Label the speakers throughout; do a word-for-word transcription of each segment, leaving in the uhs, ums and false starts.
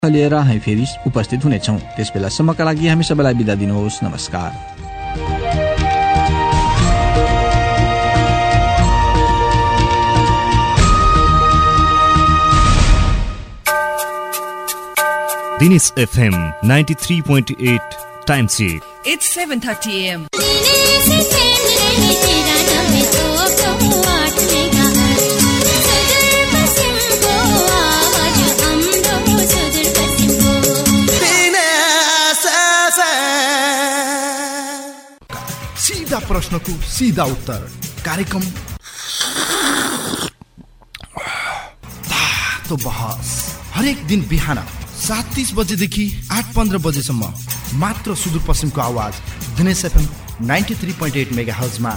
Speaker 1: लिएर हामी फेरि उपस्थित हुनेछौँ। त्यस बेलासम्मका लागि हामी सबैलाई बिदा दिनुहोस्। नमस्कार।
Speaker 2: Dinesh F M ninety-three point eight time check.
Speaker 3: It's seven thirty a m
Speaker 4: सीधा प्रश्नको सीधा उत्तर कार्यक्रम तातो बहस हरेक दिन बिहान सात तीस बजेदेखि आठ पन्ध्र बजेसम्म मात्र सुदूरपश्चिमको आवाज Dinesh FM ninety three point eight mega हर्जमा।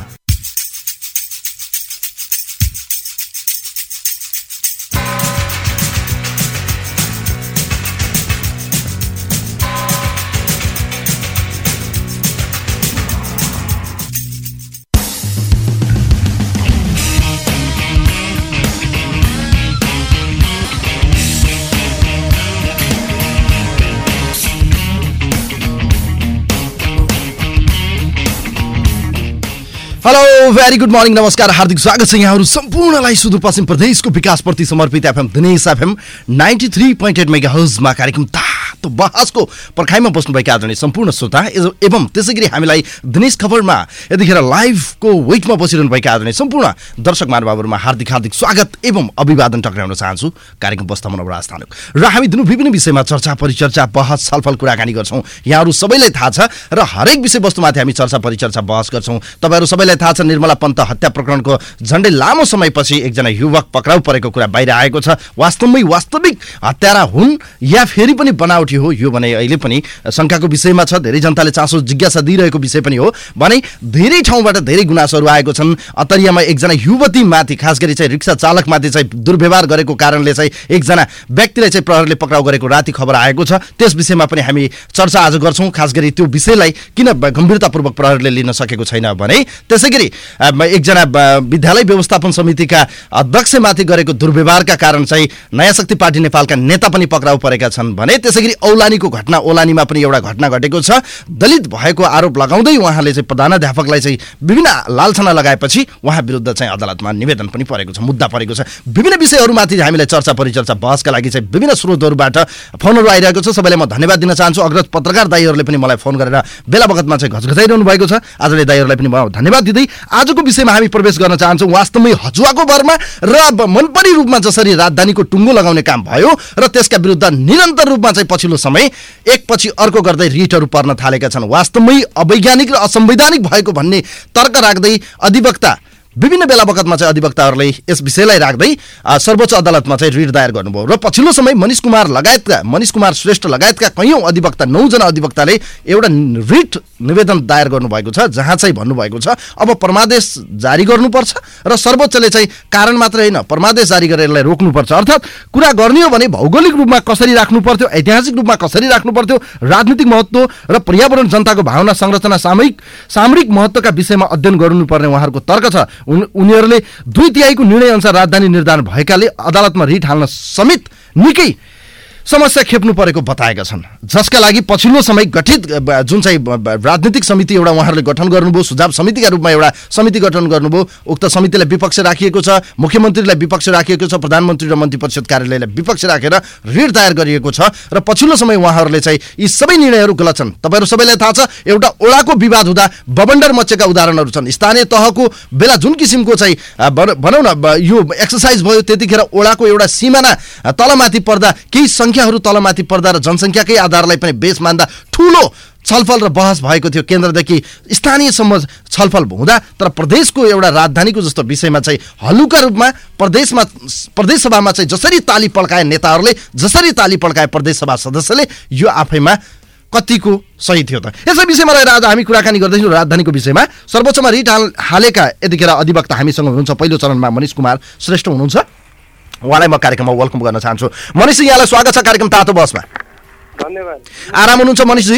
Speaker 4: हेलो भेरी गुड मर्निङ, नमस्कार, हार्दिक स्वागत छ यहाँहरू सम्पूर्णलाई सुदूरपश्चिम प्रदेशको विकासप्रति समर्पित FM Dinesh FM ninety three point eight mega हर्जमा कार्यक्रम तातो बहसको पर्खाइमा बस्नुभएका आदरणीय सम्पूर्ण श्रोता एवं त्यसै गरी हामीलाई दिनेश खबरमा यतिखेर लाइभको वेटमा बसिरहनुभएका आदरणीय सम्पूर्ण दर्शक महानुभावहरूमा हार्दिक हार्दिक स्वागत एवं अभिवादन टक्राउन चाहन्छु। कार्यक्रम बस्तामा नवराज थालुक र हामी दुनु विभिन्न विषयमा चर्चा परिचर्चा बहस छलफल कुराकानी गर्छौँ। यहाँहरू सबैलाई थाहा छ र हरेक विषयवस्तुमाथि हामी चर्चा परिचर्चा बहस गर्छौँ। तपाईँहरू सबैलाई थाहा छ निर्मला पन्त हत्या प्रकरणको झण्डै लामो समयपछि एकजना युवक पक्राउ परेको कुरा बाहिर आएको छ। वास्तवमै वास्तविक हत्यारा हुन् या फेरि पनि बनावटी हो, यो भने अहिले पनि शङ्काको विषयमा छ। धेरै जनताले चासो जिज्ञासा दिइरहेको विषय पनि हो। भने धेरै ठाउँबाट धेरै गुनासोहरू आएको छन्। अतरियामा एकजना युवतीमाथि खास गरी चाहिँ रिक्सा चालकमाथि चाहिँ दुर्व्यवहार गरेको कारणले चाहिँ एकजना व्यक्तिलाई चाहिँ प्रहरीले पक्राउ गरेको राति खबर आएको छ। त्यस विषयमा पनि हामी चर्चा आज गर्छौँ। खास गरी त्यो विषयलाई किन गम्भीरतापूर्वक प्रहरीले लिन सकेको छैन भने त्यसै गरी एकजना विद्यालय व्यवस्थापन समितिका अध्यक्षमाथि गरेको दुर्व्यवहारका कारण चाहिँ नयाँ शक्ति पार्टी नेपालका नेता पनि पक्राउ परेका छन् भने त्यसै गरी औलानीको घटना औलानीमा पनि एउटा घटना घटेको छ। दलित भएको आरोप लगाउँदै उहाँले चाहिँ प्रधानाध्यापकलाई चाहिँ विभिन्न लालछना लगाएपछि उहाँ विरुद्ध चाहिँ अदालतमा निवेदन पनि परेको छ, मुद्दा परेको छ। विभिन्न विषयहरूमाथि हामीलाई चर्चा परिचर्चा बहसका लागि चाहिँ विभिन्न स्रोतहरूबाट फोनहरू आइरहेको छ। सबैलाई म धन्यवाद दिन चाहन्छु। अग्रज पत्रकार दाइहरूले पनि मलाई फोन गरेर बेला बखतमा चाहिँ घचघचाइरहनु भएको छ। आजले दाइहरूलाई पनि म धन्यवाद दिँदै आजको विषयमा हामी प्रवेश गर्न चाहन्छौँ। वास्तवमै हजुवाको भरमा र मनपरी रूपमा जसरी राजधानीको टुङ्गो लगाउने काम भयो र त्यसका विरुद्ध निरन्तर रूपमा चाहिँ पछिल्लो समय एकपछि अर्को गर्दै रिटहरू पर्न थालेका छन्। वास्तवमै अवैज्ञानिक र असंवैधानिक भएको भन्ने तर्क राख्दै अधिवक्ता विभिन्न बेला बखतमा चाहिँ अधिवक्ताहरूले यस विषयलाई राख्दै सर्वोच्च अदालतमा चाहिँ रिट दायर गर्नुभयो र पछिल्लो समय मनिष कुमार लगायतका मनिष कुमार श्रेष्ठ लगायतका कैयौँ अधिवक्ता नौजना अधिवक्ताले एउटा रिट निवेदन दायर गर्नुभएको छ, जहाँ चाहिँ भन्नुभएको छ अब परमादेश जारी गर्नुपर्छ र सर्वोच्चले चाहिँ कारण मात्र होइन परमादेश जारी गरेर यसलाई रोक्नुपर्छ। अर्थात् कुरा गर्ने हो भने भौगोलिक रूपमा कसरी राख्नु पर्थ्यो, ऐतिहासिक रूपमा कसरी राख्नु पर्थ्यो, राजनीतिक महत्त्व र पर्यावरण जनताको भावना संरचना सामयिक सामरिक महत्त्वका विषयमा अध्ययन गर्नुपर्ने उहाँहरूको तर्क छ। उनीहरूले दुई तिहाईको निर्णय अनुसार राजधानी निर्धारण भएकाले अदालतमा रिट हाल्न समेत निकै समस्या खेप्नु परेको बताएका छन्। जसका लागि पछिल्लो समय गठित जुन चाहिँ राजनीतिक समिति एउटा उहाँहरूले गठन गर्नुभयो, सुझाव समितिका रूपमा एउटा समिति गठन गर्नुभयो। उक्त समितिलाई विपक्ष राखिएको छ, मुख्यमन्त्रीलाई विपक्ष राखिएको छ, प्रधानमन्त्री र मन्त्री परिषद कार्यालयलाई विपक्ष राखेर रिट दायर गरिएको छ र पछिल्लो समय उहाँहरूले चाहिँ यी सबै निर्णयहरू गलत छन्। तपाईँहरू सबैलाई थाहा छ एउटा ओडाको विवाद हुँदा बबन्डर मचेका उदाहरणहरू छन्। स्थानीय तहको बेला जुन किसिमको चाहिँ भनौँ न यो एक्सर्साइज भयो त्यतिखेर ओडाको एउटा सिमाना तलमाथि पर्दा केही संख्याहरू तलमाथि पर्दा र जनसङ्ख्याकै आधारलाई पनि बेस मान्दा ठुलो छलफल र बहस भएको थियो। केन्द्रदेखि स्थानीयसम्म छलफल हुँदा तर प्रदेशको एउटा राजधानीको जस्तो विषयमा चाहिँ हलुका रूपमा प्रदेशमा प्रदेश सभामा चाहिँ जसरी ताली पड्काए नेताहरूले, जसरी ताली पड्काए प्रदेश सभा सदस्यले, यो आफैमा कतिको सही थियो त। यसै विषयमा रहेर आज हामी कुराकानी गर्दैछौँ राजधानीको विषयमा। सर्वोच्चमा रिट हालेका यतिखेर अधिवक्ता हामीसँग हुनुहुन्छ। पहिलो चरणमा मनिष कुमार श्रेष्ठ हुनुहुन्छ, उहाँलाई म कार्यक्रममा वेलकम गर्न चाहन्छु। मनिषजी यहाँलाई स्वागत छ कार्यक्रम तातो बहसमा।
Speaker 5: धन्यवाद।
Speaker 6: आराम हुनुहुन्छ मनिषजी?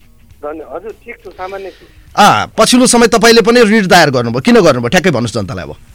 Speaker 5: हजुर ठिक छु, सामान्य छु।
Speaker 6: अँ पछिल्लो समय तपाईँले पनि रिट दायर गर्नुभयो, किन गर्नुभयो ठ्याक्कै भन्नुहोस् जनतालाई। अब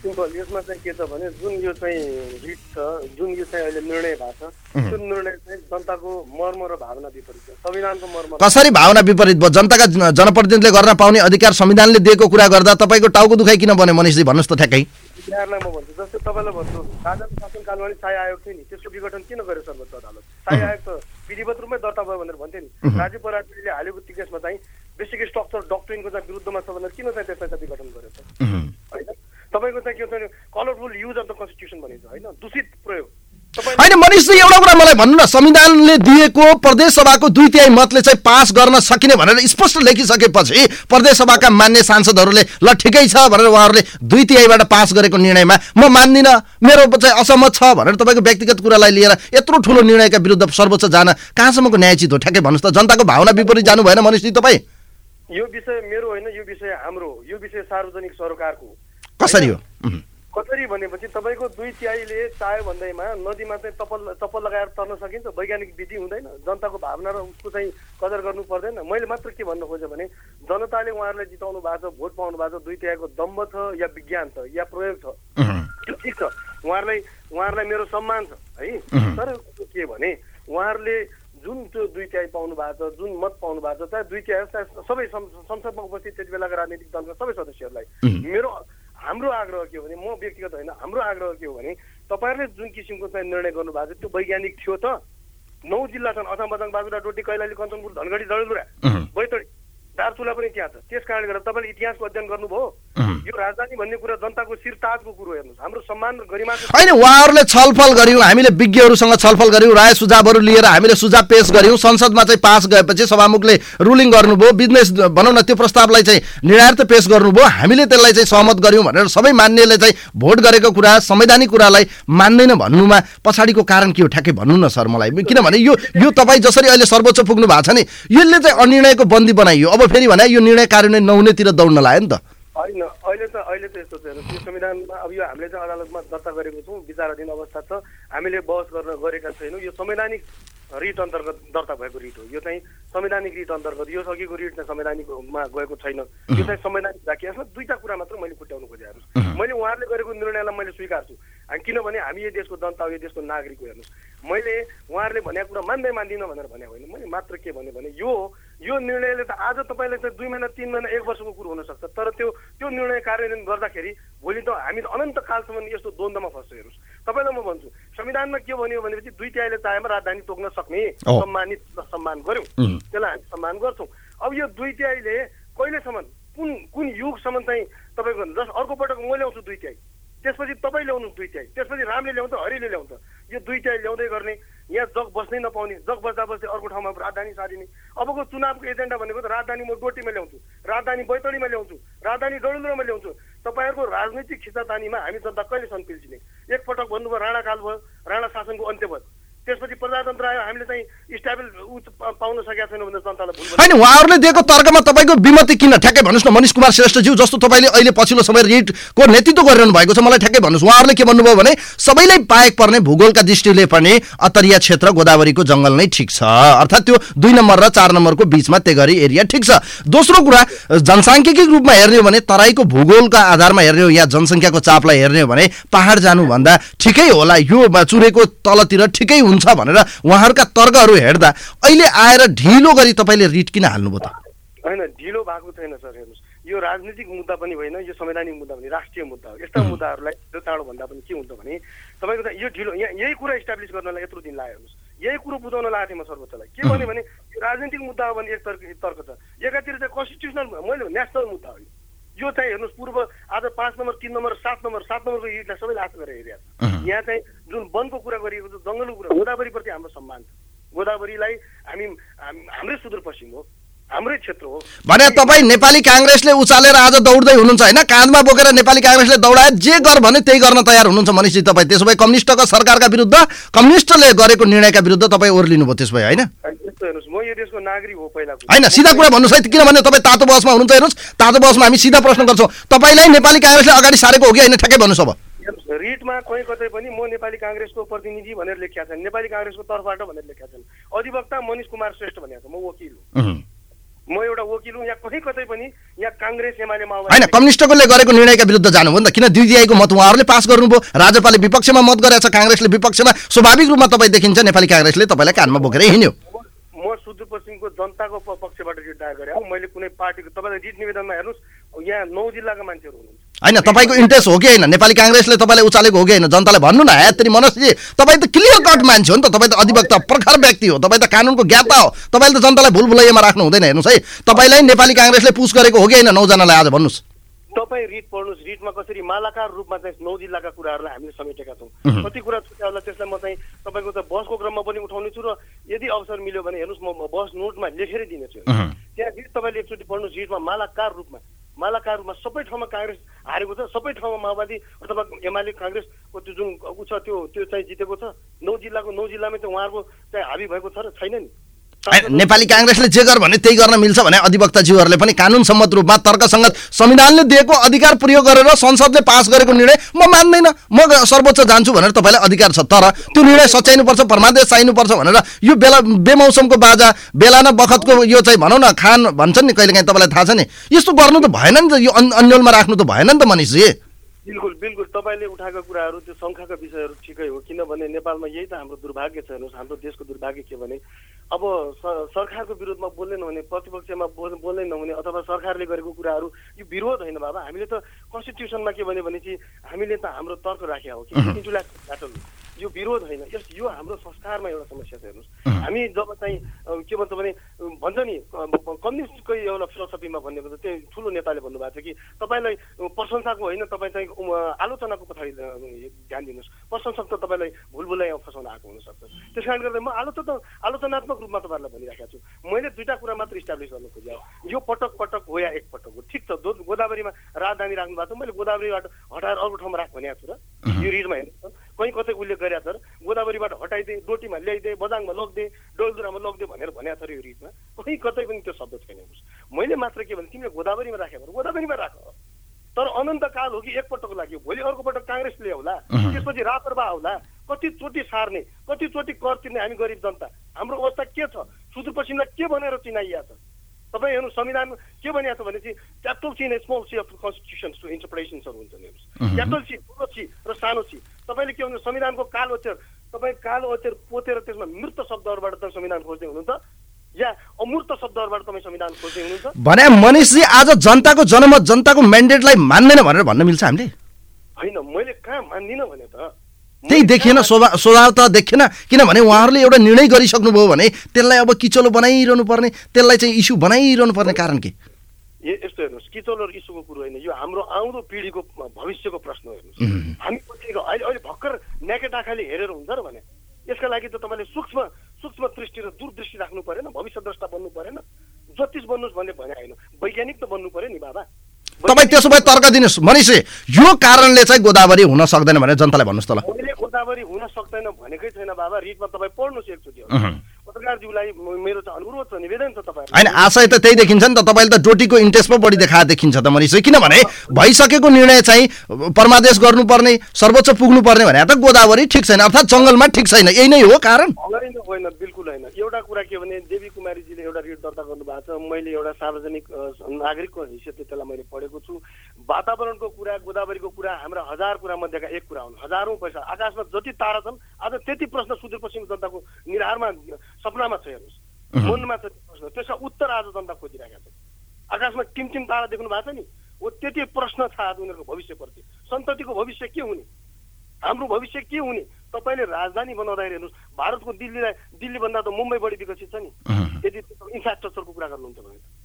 Speaker 5: सिम्पल यसमा चाहिँ के छ भने जुन यो चाहिँ रिट छ जुन यो चाहिँ अहिले निर्णय भएको छ त्यो निर्णय चाहिँ जनताको मर्म र भावना विपरीत छ संविधानको मर्म
Speaker 4: कसरी भावना विपरीत भयो जनताका जनप्रतिनिधिले गर्न पाउने अधिकार संविधानले दिएको कुरा गर्दा तपाईँको टाउको दुखाइ किन बन्यो मनिषजी भन्नुहोस् त ठ्याक्कै
Speaker 5: यहाँलाई म भन्छु जस्तै तपाईँलाई भन्छु राजाको शासनकालमा नि स्थायी आयोग थियो नि त्यसको विघटन किन गर्यो सर्वोच्च अदालत स्थायी आयोग त विधिवत रूपमै दर्ता भयो भनेर भन्थ्यो नि राज्य पराजुलीले हालेको केसमा चाहिँ बेसिक स्ट्रक्चर डक्ट्रिनको चाहिँ विरुद्धमा छ भनेर किन चाहिँ त्यसलाई चाहिँ विघटन गर्यो त होइन तपाईँको चाहिँ के भन्छ colourful use of the constitution भनिन्छ होइन दूषित प्रयोग
Speaker 4: होइन मनिषजी एउटा कुरा मलाई भन्नु न संविधानले दिएको प्रदेश सभाको दुई तिहाई मतले चाहिँ पास गर्न सकिने भनेर स्पष्ट लेखिसकेपछि प्रदेश सभाका मान्य सांसदहरूले ल ठिकै छ भनेर उहाँहरूले दुई तिहाईबाट पास गरेको निर्णयमा म मान्दिनँ मेरो चाहिँ असहमत छ भनेर तपाईँको व्यक्तिगत कुरालाई लिएर यत्रो ठुलो निर्णयका विरुद्ध सर्वोच्च जान कहाँसम्मको न्यायचित हो ठ्याक्कै भन्नुहोस् त जनताको भावना विपरीत जानु भएन मनिषजी तपाईँ
Speaker 5: यो विषय मेरो होइन यो विषय हाम्रो यो विषय सार्वजनिक सरकारको
Speaker 4: कसरी हो
Speaker 5: कसरी भनेपछि तपाईँको दुई तिहाईले चाह्यो भन्दैमा नदीमा चाहिँ चप्पल चप्पल लगाएर तर्न सकिन्छ वैज्ञानिक विधि हुँदैन जनताको भावना र उसको चाहिँ कदर गर्नु पर्दैन मैले मात्र के भन्न खोजेँ भने जनताले उहाँहरूलाई जिताउनु भएको छ भोट पाउनु भएको छ दुई तिहाईको दम्ब छ या विज्ञान छ या प्रयोग छ त्यो ठिक छ उहाँहरूलाई उहाँहरूलाई मेरो सम्मान छ है तर के भने उहाँहरूले जुन त्यो दुई तिहाई पाउनु भएको छ जुन मत पाउनु भएको छ चाहे दुई तिहाई चाहे सबै संसदमा उपस्थित त्यति बेलाका राजनीतिक दलका सबै सदस्यहरूलाई मेरो हाम्रो आग्रह के हो भने म व्यक्तिगत होइन हाम्रो आग्रह के हो भने तपाईँहरूले जुन किसिमको चाहिँ निर्णय गर्नुभएको छ त्यो वैज्ञानिक थियो त नौ जिल्ला छन् अछाम बझाङ बाजुरा डोटी कैलाली कञ्चनपुर धनगढी डडेलधुरा बैतडी दार्चुला पनि त्यहाँ छ त्यस कारणले गर्दा तपाईँले इतिहासको अध्ययन गर्नुभयो यो राजधानी भन्ने कुरा जनताको शिरताजको कुरो हेर्नुहोस् हाम्रो सम्मान र गरिमाको
Speaker 4: होइन उहाँहरूले छलफल गर्यौँ हामीले विज्ञहरूसँग छलफल गर्यौँ राय सुझावहरू लिएर हामीले सुझाव पेश गर्यौँ संसदमा चाहिँ पास गएपछि सभामुखले रुलिङ गर्नुभयो बिजनेस भनौँ न त्यो प्रस्तावलाई चाहिँ निर्णय त पेश गर्नुभयो हामीले त्यसलाई चाहिँ सहमत गर्यौँ भनेर सबै मान्यले चाहिँ भोट गरेको कुरा संवैधानिक कुरालाई मान्दैन भन्नुमा पछाडिको कारण के हो ठ्याक्कै भन्नु न सर मलाई किनभने यो यो तपाईँ जसरी अहिले सर्वोच्च पुग्नु भएको छ नि यसले चाहिँ अनिर्णयको बन्दी बनाइयो अब फेरि भने यो निर्णय कार्यान्वयन नहुनेतिर दौड्न लाग्यो नि त
Speaker 5: होइन अहिले त अहिले त यस्तो छ यो संविधानमा अब यो हामीले चाहिँ अदालतमा दर्ता गरेको छौँ विचाराधीन अवस्था छ हामीले बहस गर्न गरेका छैनौँ यो संवैधानिक रिट अन्तर्गत दर्ता भएको रिट हो यो चाहिँ संवैधानिक रिट अन्तर्गत यो सकेको रिट चाहिँ संवैधानिकमा गएको छैन यो चाहिँ संवैधानिक राखी यसमा दुईटा कुरा मात्र मैले फुट्याउनु खोजेँ हेर्नुहोस् मैले उहाँहरूले गरेको निर्णयलाई मैले स्वीकार्छु किनभने हामी यो देशको जनता हो यो देशको नागरिक हो हेर्नुहोस् मैले उहाँहरूले भनेको कुरा मान्दै मान्दिनँ भनेर भने होइन मैले मात्र के भने भने यो यो निर्णयले त आज तपाईँले चाहिँ दुई महिना तिन महिना एक वर्षको कुरो हुनसक्छ तर त्यो त्यो निर्णय कार्यान्वयन गर्दाखेरि भोलि त हामी अनन्त कालसम्म यस्तो द्वन्द्वमा फस्छ हेर्नुहोस् तपाईँलाई म भन्छु संविधानमा के भन्यो भनेपछि दुई तिहाईले चाहेमा राजधानी तोक्न सक्ने सम्मानित सम्मान गर्यौँ त्यसलाई हामी सम्मान गर्छौँ अब यो दुई तिहाईले कहिलेसम्म कुन कुन युगसम्म चाहिँ तपाईँको जस अर्को पटक म ल्याउँछु दुई तिहाई त्यसपछि तपाईँ ल्याउनु दुई तिहाई त्यसपछि रामले ल्याउँछ हरिले ल्याउँछ यो दुई तिहाई ल्याउँदै गर्ने यहाँ जग बस्नै नपाउने जग बस्दा बस्दै अर्को ठाउँमा राजधानी सारिने अबको चुनावको एजेन्डा भनेको त राजधानी म डोटीमा ल्याउँछु राजधानी बैतडीमा ल्याउँछु राजधानी डडेलधुरामा ल्याउँछु तपाईँहरूको राजनैतिक खिचातानीमा हामी जनता कहिलेसम्म पिल्सिने एकपटक भन्नुभयो राणाकाल भयो राणा शासनको अन्त्य भयो त्यसपछि प्रजातन्त्र आयो हामीले चाहिँ स्टेबल पाउन सकेका छैनौँ भने जनतालाई भुल
Speaker 4: होइन उहाँहरूले दिएको तर्कमा तपाईँको विमति किन ठ्याक्कै भन्नुहोस् न मनिष कुमार श्रेष्ठज्यू जस्तो तपाईँले अहिले पछिल्लो समय रिटको नेतृत्व गरिरहनु भएको छ मलाई ठ्याक्कै भन्नुहोस् उहाँहरूले के भन्नुभयो भने सबैलाई पाएक पर्ने भूगोलका दृष्टिले पनि अत्तरिया क्षेत्र गोदावरीको जङ्गल नै ठिक छ अर्थात् त्यो दुई नम्बर र चार नम्बरको बिचमा तेगरी एरिया ठिक छ दोस्रो कुरा जनसाङ्ख्यिक रूपमा हेर्ने हो भने तराईको भूगोलका आधारमा हेर्ने हो या जनसङ्ख्याको चापलाई हेर्ने हो भने पहाड जानुभन्दा ठिकै होला यो चुरेको तलतिर ठिकै हुन्छ भनेर उहाँहरूका तर्कहरू हेर्दा अहिले आएर ढिलो गरी तपाईँले रिट किन हाल्नुभयो त
Speaker 5: होइन ढिलो भएको छैन सर हेर्नुहोस् यो राजनीतिक मुद्दा पनि होइन यो संवैधानिक मुद्दा पनि राष्ट्रिय मुद्दा हो यस्ता मुद्दाहरूलाई चाँडो भन्दा पनि के हुन्छ भने तपाईँको त यो ढिलो यहाँ यही कुरा इस्टाब्लिस गर्नलाई यत्रो दिन लाग्यो हेर्नुहोस् यही कुरो बुझाउन लागेको थिएँ म सर्वोच्चलाई के भने भने राजनीतिक मुद्दा हो भने एक तर्क तर्क छ एकातिर चाहिँ कन्स्टिट्युसनल मैले नेसनल मुद्दा हो यो चाहिँ हेर्नुहोस् पूर्व आज पाँच नम्बर तिन नम्बर सात नम्बर सात नम्बरको हिटलाई सबैले आशा गरेर हेरेको छ यहाँ चाहिँ जुन वनको कुरा गरिएको छ जङ्गलको कुरा गोदावरीप्रति हाम्रो सम्मान छ गोदावरीलाई हामी हाम्रै सुदूरपश्चिम हो हाम्रै क्षेत्र हो
Speaker 4: भने तपाईँ नेपाली काङ्ग्रेसले उचालेर आज दौड्दै हुनुहुन्छ होइन काँधमा बोकेर नेपाली काङ्ग्रेसले दौडाए जे गर भने त्यही गर्न तयार हुनुहुन्छ मनिषजी तपाईँ त्यसो भए कम्युनिस्टको सरकारका विरुद्ध कम्युनिस्टले गरेको निर्णयका विरुद्ध तपाईँ ओर्लिनुभयो त्यसो भए होइन
Speaker 5: हेर्नुहोस् म यो देशको नागरिक हो पहिला
Speaker 4: होइन सिधा कुरा भन्नुहोस् है किनभने तपाईँ तातो बहसमा हुनुहुन्छ हेर्नुहोस् तातो बहसमा हामी सिधा प्रश्न गर्छौँ तपाईँलाई नेपाली काङ्ग्रेसले अगाडि सारेको हो कि होइन ठ्याक्कै भन्नुहोस् अब
Speaker 5: रिटमा कहीँ कतै पनि म नेपाली काङ्ग्रेसको प्रतिनिधि भनेर लेखिया छन् नेपाली काङ्ग्रेसको तर्फबाट भनेर लेखिया छन् अधिवक्ता मनिष कुमार श्रेष्ठ भनेको छ म वकिल हो म एउटा वकिल हुँ, यहाँ कहीँ कतै पनि यहाँ काङ्ग्रेस एमाले माओवादी
Speaker 4: होइन कम्युनिस्टहरूले गरेको निर्णयका विरुद्ध जानु हो नि त, किन दुई तिहाईको मत उहाँहरूले पास गर्नुभयो, राजपाले विपक्षमा मत गरेछ, काङ्ग्रेसले विपक्षमा, स्वाभाविक रूपमा तपाईँ देखिन्छ नेपाली काङ्ग्रेसले तपाईँलाई कानमा बोकेर हिँड्यो।
Speaker 5: म सुदूरपश्चिमको जनताको पक्षबाट रिट दायर गरेँ, मैले कुनै पार्टीको तपाईँलाई रिट निवेदनमा हेर्नुहोस् यहाँ नौ जिल्लाका मान्छेहरू हुनुहुन्छ।
Speaker 4: होइन तपाईँको इन्ट्रेस्ट हो कि होइन, नेपाली काङ्ग्रेसले तपाईँलाई उचालेको हो कि होइन, जनतालाई भन्नु न। हेत्री मनोजजी तपाईँ त क्लियर कट मान्छे हो नि त, तपाईँ त अधिवक्ता प्रखर व्यक्ति हो, तपाईँ त कानुनको ज्ञाता हो, तपाईँले त जनतालाई भुलभुलैयामा राख्नु हुँदैन। हेर्नुहोस् है, तपाईँलाई नेपाली काङ्ग्रेसले पुस गरेको हो कि होइन नौजनालाई, आज भन्नुहोस्।
Speaker 5: तपाईँ रिट पढ्नुहोस्, रिटमा कसरी मालाकार रूपमा चाहिँ नौ जिल्लाका कुराहरूलाई हामीले समेटेका छौँ। कति कुरा छुट्या होला त्यसलाई म चाहिँ तपाईँको त बसको क्रममा पनि उठाउने छु, र यदि अवसर मिल्यो भने हेर्नुहोस् म बस नोटमा लेखेरै दिनेछु। त्यहाँ रिट तपाईँले एकचोटि पढ्नुहोस्, रिटमा मालाकार रूपमा मालाकार रूपमा सबै ठाउँमा काङ्ग्रेस हारेको छ, सबै ठाउँमा माओवादी अथवा एमाले काङ्ग्रेसको त्यो जुन ऊ छ त्यो त्यो चाहिँ जितेको छ। नौ जिल्लाको नौ जिल्लामै चाहिँ उहाँहरूको चाहिँ हाबी भएको छ र छैन नि।
Speaker 4: नेपाली काङ्ग्रेसले जे गर भने त्यही गर्न मिल्छ भने अधिवक्ताज्यूहरूले पनि कानुन सम्मत रूपमा तर्कसङ्गत संविधानले दिएको अधिकार प्रयोग गरेर संसदले पास गरेको निर्णय म मान्दैन, म सर्वोच्च जान्छु भनेर तपाईँलाई अधिकार छ, तर त्यो निर्णय सच्याइनुपर्छ, परमादेश चाहिनुपर्छ भनेर यो बेला बेमौसमको बाजा बेला न बखतको यो चाहिँ भनौँ न खान भन्छन् नि कहिलेकाहीँ, तपाईँलाई थाहा छ नि, यस्तो गर्नु त भएन नि त, यो अन्यलमा राख्नु त भएन नि त मनिषजी।
Speaker 5: बिल्कुल बिल्कुल तपाईँले उठाएको कुराहरू त्यो सङ्ख्याका विषयहरू ठिकै हो, किनभने नेपालमा यही त हाम्रो दुर्भाग्य छ। हेर्नुहोस् हाम्रो देशको दुर्भाग्य के भने अब सरकारको विरोधमा बोल्नै नहुने, प्रतिपक्षमा बोल्नै नहुने अथवा सरकारले गरेको कुराहरू यो विरोध होइन बाबा। हामीले त कन्स्टिट्युसनमा के भन्यो भनेपछि हामीले त हाम्रो तर्क राखेका हो कि इन्टुलेक्चुअल ब्याटल, यो विरोध होइन, यस यो हाम्रो संस्कारमा एउटा समस्या छ। हेर्नुहोस् हामी जब चाहिँ के भन्छ भने भन्छ नि कम्युनिस्टकै एउटा फिलोसफीमा भन्ने भन्छ, त्यही ठुलो नेताले भन्नुभएको छ कि तपाईँलाई प्रशंसाको होइन तपाईँ चाहिँ आलोचनाको पछाडि ध्यान दिनुहोस्, प्रशंसक त तपाईँलाई भुलभुलैया फसाउन आएको हुनसक्छ। त्यस कारण गर्दा म आलोचना आलोचनात्मक रूपमा तपाईँहरूलाई भनिराखेको छु। मैले दुईवटा कुरा मात्र इस्टाब्लिस गर्न खोजेँ, यो पटक पटक हो या एक पटक हो, ठिक छ। गोदावरीमा राजधानी राख्नु भएको छ, मैले गोदावरीबाट हटाएर अर्को ठाउँमा राख भनेको छु र यो रिटमा हेर्नुहोस् कहीँ कतै उल्लेख गरेको छ र गोदावरीबाट हटाइदिए, डोटीमा ल्याइदिए, बदाङमा लगिदिए, डोलधुरामा लगिदिए भनेर भनेको छ र यो रिटमा कहीँ कतै पनि त्यो शब्द छैन। हेर्नुहोस् मैले मात्र के भने तिमीले गोदावरीमा राख्यो भने गोदावरीमा राख, तर अनन्तकाल हो कि एकपटकको लागि, भोलि अर्को पटक काङ्ग्रेसले आउला, त्यसपछि राप्रपा आउला, कतिचोटि सार्ने, कतिचोटि कर तिर्ने हामी गरिब जनता। हाम्रो अवस्था के छ, सुदूरपश्चिमलाई के भनेर चिनाइया छ तपाईँ हेर्नु, संविधान के भनिएको छ भनेपछि capital C and small C of constitutions to इन्टरप्रिटेसन्सहरू हुन्छ। हेर्नुहोस् क्यापिटल सी ठुलो सी र सानो सी, तपाईँले के भन्नु संविधानको कालो अक्षर तपाईँ कालो अक्षर पोतेर त्यसमा मृत शब्दहरूबाट तपाईँ संविधान खोज्दै हुनुहुन्छ या अमूर्त शब्दहरूबाट तपाईँ संविधान खोज्दै हुनुहुन्छ
Speaker 4: भने मनिषजी आज जनताको जनमत जनताको म्यान्डेटलाई मान्दैन भनेर भन्न मिल्छ हामीले?
Speaker 5: होइन मैले कहाँ मान्दिनँ भने त
Speaker 4: त्यही देखिएन, स्वभाव स्वभाव त देखिएन, किनभने उहाँहरूले एउटा निर्णय गरिसक्नुभयो भने त्यसलाई अब किचलो बनाइरहनु पर्ने, त्यसलाई चाहिँ इस्यु बनाइरहनु पर्ने कारण के?
Speaker 5: यस्तो हेर्नुहोस्, किचलो र इस्युको कुरो होइन, यो हाम्रो आउँदो पिँढीको भविष्यको प्रश्न हो। हेर्नुहोस् हामी पछिको अहिले अहिले भर्खर न्याकेट आँखाले हेरेर हुन्छ र भने यसका लागि त तपाईँले सूक्ष्म सूक्ष्म दृष्टि र दूरदृष्टि राख्नु परेन, भविष्य द्रष्टा बन्नु परेन, ज्योतिष बन्नुहोस् भन्ने भने होइन, वैज्ञानिक त बन्नु पर्यो नि बाबा।
Speaker 4: तपाईँ त्यसो भए तर्क दिनुहोस् मनिषजी, यो कारणले चाहिँ गोदावरी हुन सक्दैन भनेर जनतालाई भन्नुहोस् त ल।
Speaker 5: मैले गोदावरी हुन सक्दैन भनेकै छैन बाबा, रिटमा तपाईँ पढ्नुहोस् एकचोटि। पत्रकारज्यूलाई मेरो चाहिँ अनुरोध छ, निवेदन छ तपाईँ।
Speaker 4: होइन आशय त त्यही देखिन्छ नि त, तपाईँले त डोटीको इन्ट्रेस्टमा बढी देखाए देखिन्छ त मनिषजी, किनभने भइसकेको निर्णय चाहिँ परमादेश गर्नुपर्ने, सर्वोच्च पुग्नुपर्ने भने त गोदावरी ठिक छैन, अर्थात् जङ्गलमा ठिक छैन, यही नै हो कारण?
Speaker 5: होइन होइन बिल्कुल होइन। एउटा कुरा के भने देवी कुमारीजीले एउटा रिट दर्ता गर्नुभएको छ, मैले एउटा सार्वजनिक नागरिकको हैसियतले त्यसलाई मैले पढेको छु। वातावरणको कुरा, गोदावरीको कुरा हाम्रा हजार कुरा मध्येका एक कुरा हुन्। हजारौँ पैसा आकाशमा जति तारा छन् आज त्यति प्रश्न सुदूरपश्चिम जनताको निराहारमा सपनामा छ। हेर्नुहोस् मनमा छ प्रश्न, त्यसका उत्तर आज जनता खोजिरहेका छन्। आकाशमा टिमटिम तारा देख्नु भएको छ नि, हो त्यति प्रश्न छ आज उनीहरूको भविष्यप्रति। सन्ततिको भविष्य के हुने, हाम्रो भविष्य के हुने? तपाईँले राजधानी बनाउँदाखेरि हेर्नुहोस् भारतको दिल्लीलाई दिल्लीभन्दा त मुम्बई बढी विकसित छ नि, यदि इन्फ्रास्ट्रक्चरको कुरा गर्नुहुन्छ भने त।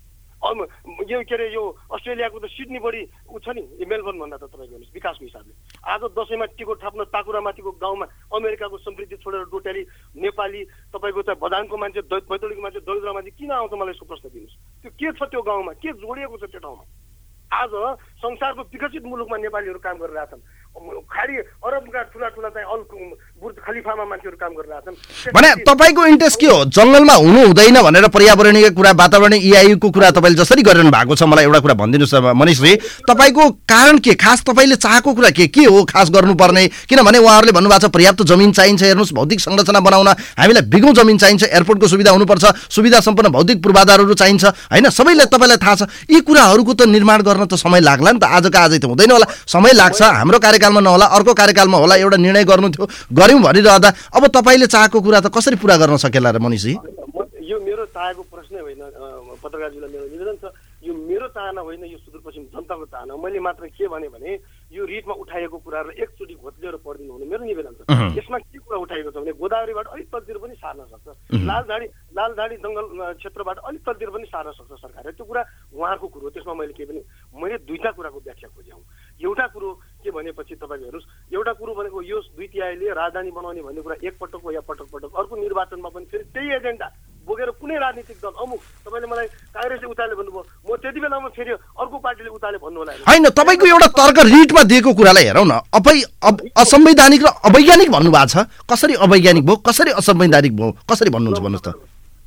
Speaker 5: अब यो के अरे यो अस्ट्रेलियाको त सिडनी बढी ऊ छ नि मेलबर्न भन्दा त तपाईँको हेर्नुहोस् विकासको हिसाबले। आज दसैँमा टिकट थाप्न टाकुरामाथिको गाउँमा अमेरिकाको समृद्धि छोडेर डोटेली नेपाली तपाईँको चाहिँ बदानको मान्छे, बैतडीको मान्छे, दरिद्र मान्छे किन आउँछ मलाई यसको प्रश्न दिनुहोस्। त्यो के छ त्यो गाउँमा, के जोडिएको छ त्यो ठाउँमा? आज संसारको विकसित मुलुकमा नेपालीहरू काम गरिरहेछन्, खालि अरबका ठुला ठुला चाहिँ अल बुर्ज खलिफामा मान्छेहरू काम गरिरहेका छन्।
Speaker 4: भने तपाईँको इन्ट्रेस्ट के हो? जङ्गलमा हुनु हुँदैन भनेर पर्यावरणीय कुरा वातावरणीय इआईको कुरा तपाईँले जसरी गरिरहनु भएको छ, मलाई एउटा कुरा भनिदिनुहोस् मनिषजी, तपाईँको कारण के? खास तपाईँले चाहेको कुरा के के हो खास गर्नुपर्ने? किनभने उहाँहरूले भन्नुभएको छ पर्याप्त जमिन चाहिन्छ, हेर्नुहोस् भौतिक संरचना बनाउन हामीलाई बिगौँ जमिन चाहिन्छ, एयरपोर्टको सुविधा हुनुपर्छ, सुविधा सम्पन्न भौतिक पूर्वाधारहरू चाहिन्छ होइन, सबैलाई तपाईँलाई थाहा छ। यी कुराहरूको त निर्माण गर्न त समय लाग्ला नि त, आजको आजै त हुँदैन होला, समय लाग्छ, हाम्रो कार्यकालमा नहोला अर्को कार्यकालमा होला, एउटा निर्णय गर्नु थियो गऱ्यौँ भनिरहँदा अब तपाईँले चाहेको कुरा त कसरी पुरा गर्न सकेला र मनिषजी?
Speaker 5: यो मेरो चाहेको प्रश्नै होइन पत्रकारजीलाई, मेरो निवेदन छ यो मेरो चाहना होइन, यो सुदूरपश्चिम जनताको चाहना। मैले मात्र के भने भने यो रिटमा उठाइएको कुराहरू एकचोटि घोत्लिएर पढिदिनु हुने मेरो निवेदन छ। यसमा के कुरा उठाइएको छ भने गोदावरीबाट अलिक तलतिर पनि सार्न सक्छ, लालझाडी लालझाडी जङ्गल क्षेत्रबाट अलिक तलतिर पनि सार्न सक्छ सरकारले, त्यो कुरा उहाँको कुरो हो, त्यसमा मैले केही पनि मैले दुईटा कुराको व्याख्या खोजेँ। एउटा कुरो के भनेपछि तपाईँले हेर्नुहोस्, एउटा कुरो भनेको यो दुई तिहाईले राजधानी बनाउने भन्ने कुरा एकपटक हो या पटक पटक अर्को निर्वाचनमा पनि फेरि त्यही एजेन्डा बोकेर कुनै राजनीतिक दल अमुक तपाईँले मलाई काङ्ग्रेसले उताले भन्नुभयो, म त्यति बेलामा फेरि अर्को पार्टीले उताले भन्नु होला
Speaker 4: होइन। तपाईँको एउटा तर्क रिटमा दिएको कुरालाई हेरौँ न, अबै असंवैधानिक र अवैज्ञानिक भन्नुभएको छ, कसरी अवैज्ञानिक भयो कसरी असंवैधानिक भयो कसरी भन्नुहुन्छ भन्नुहोस् त?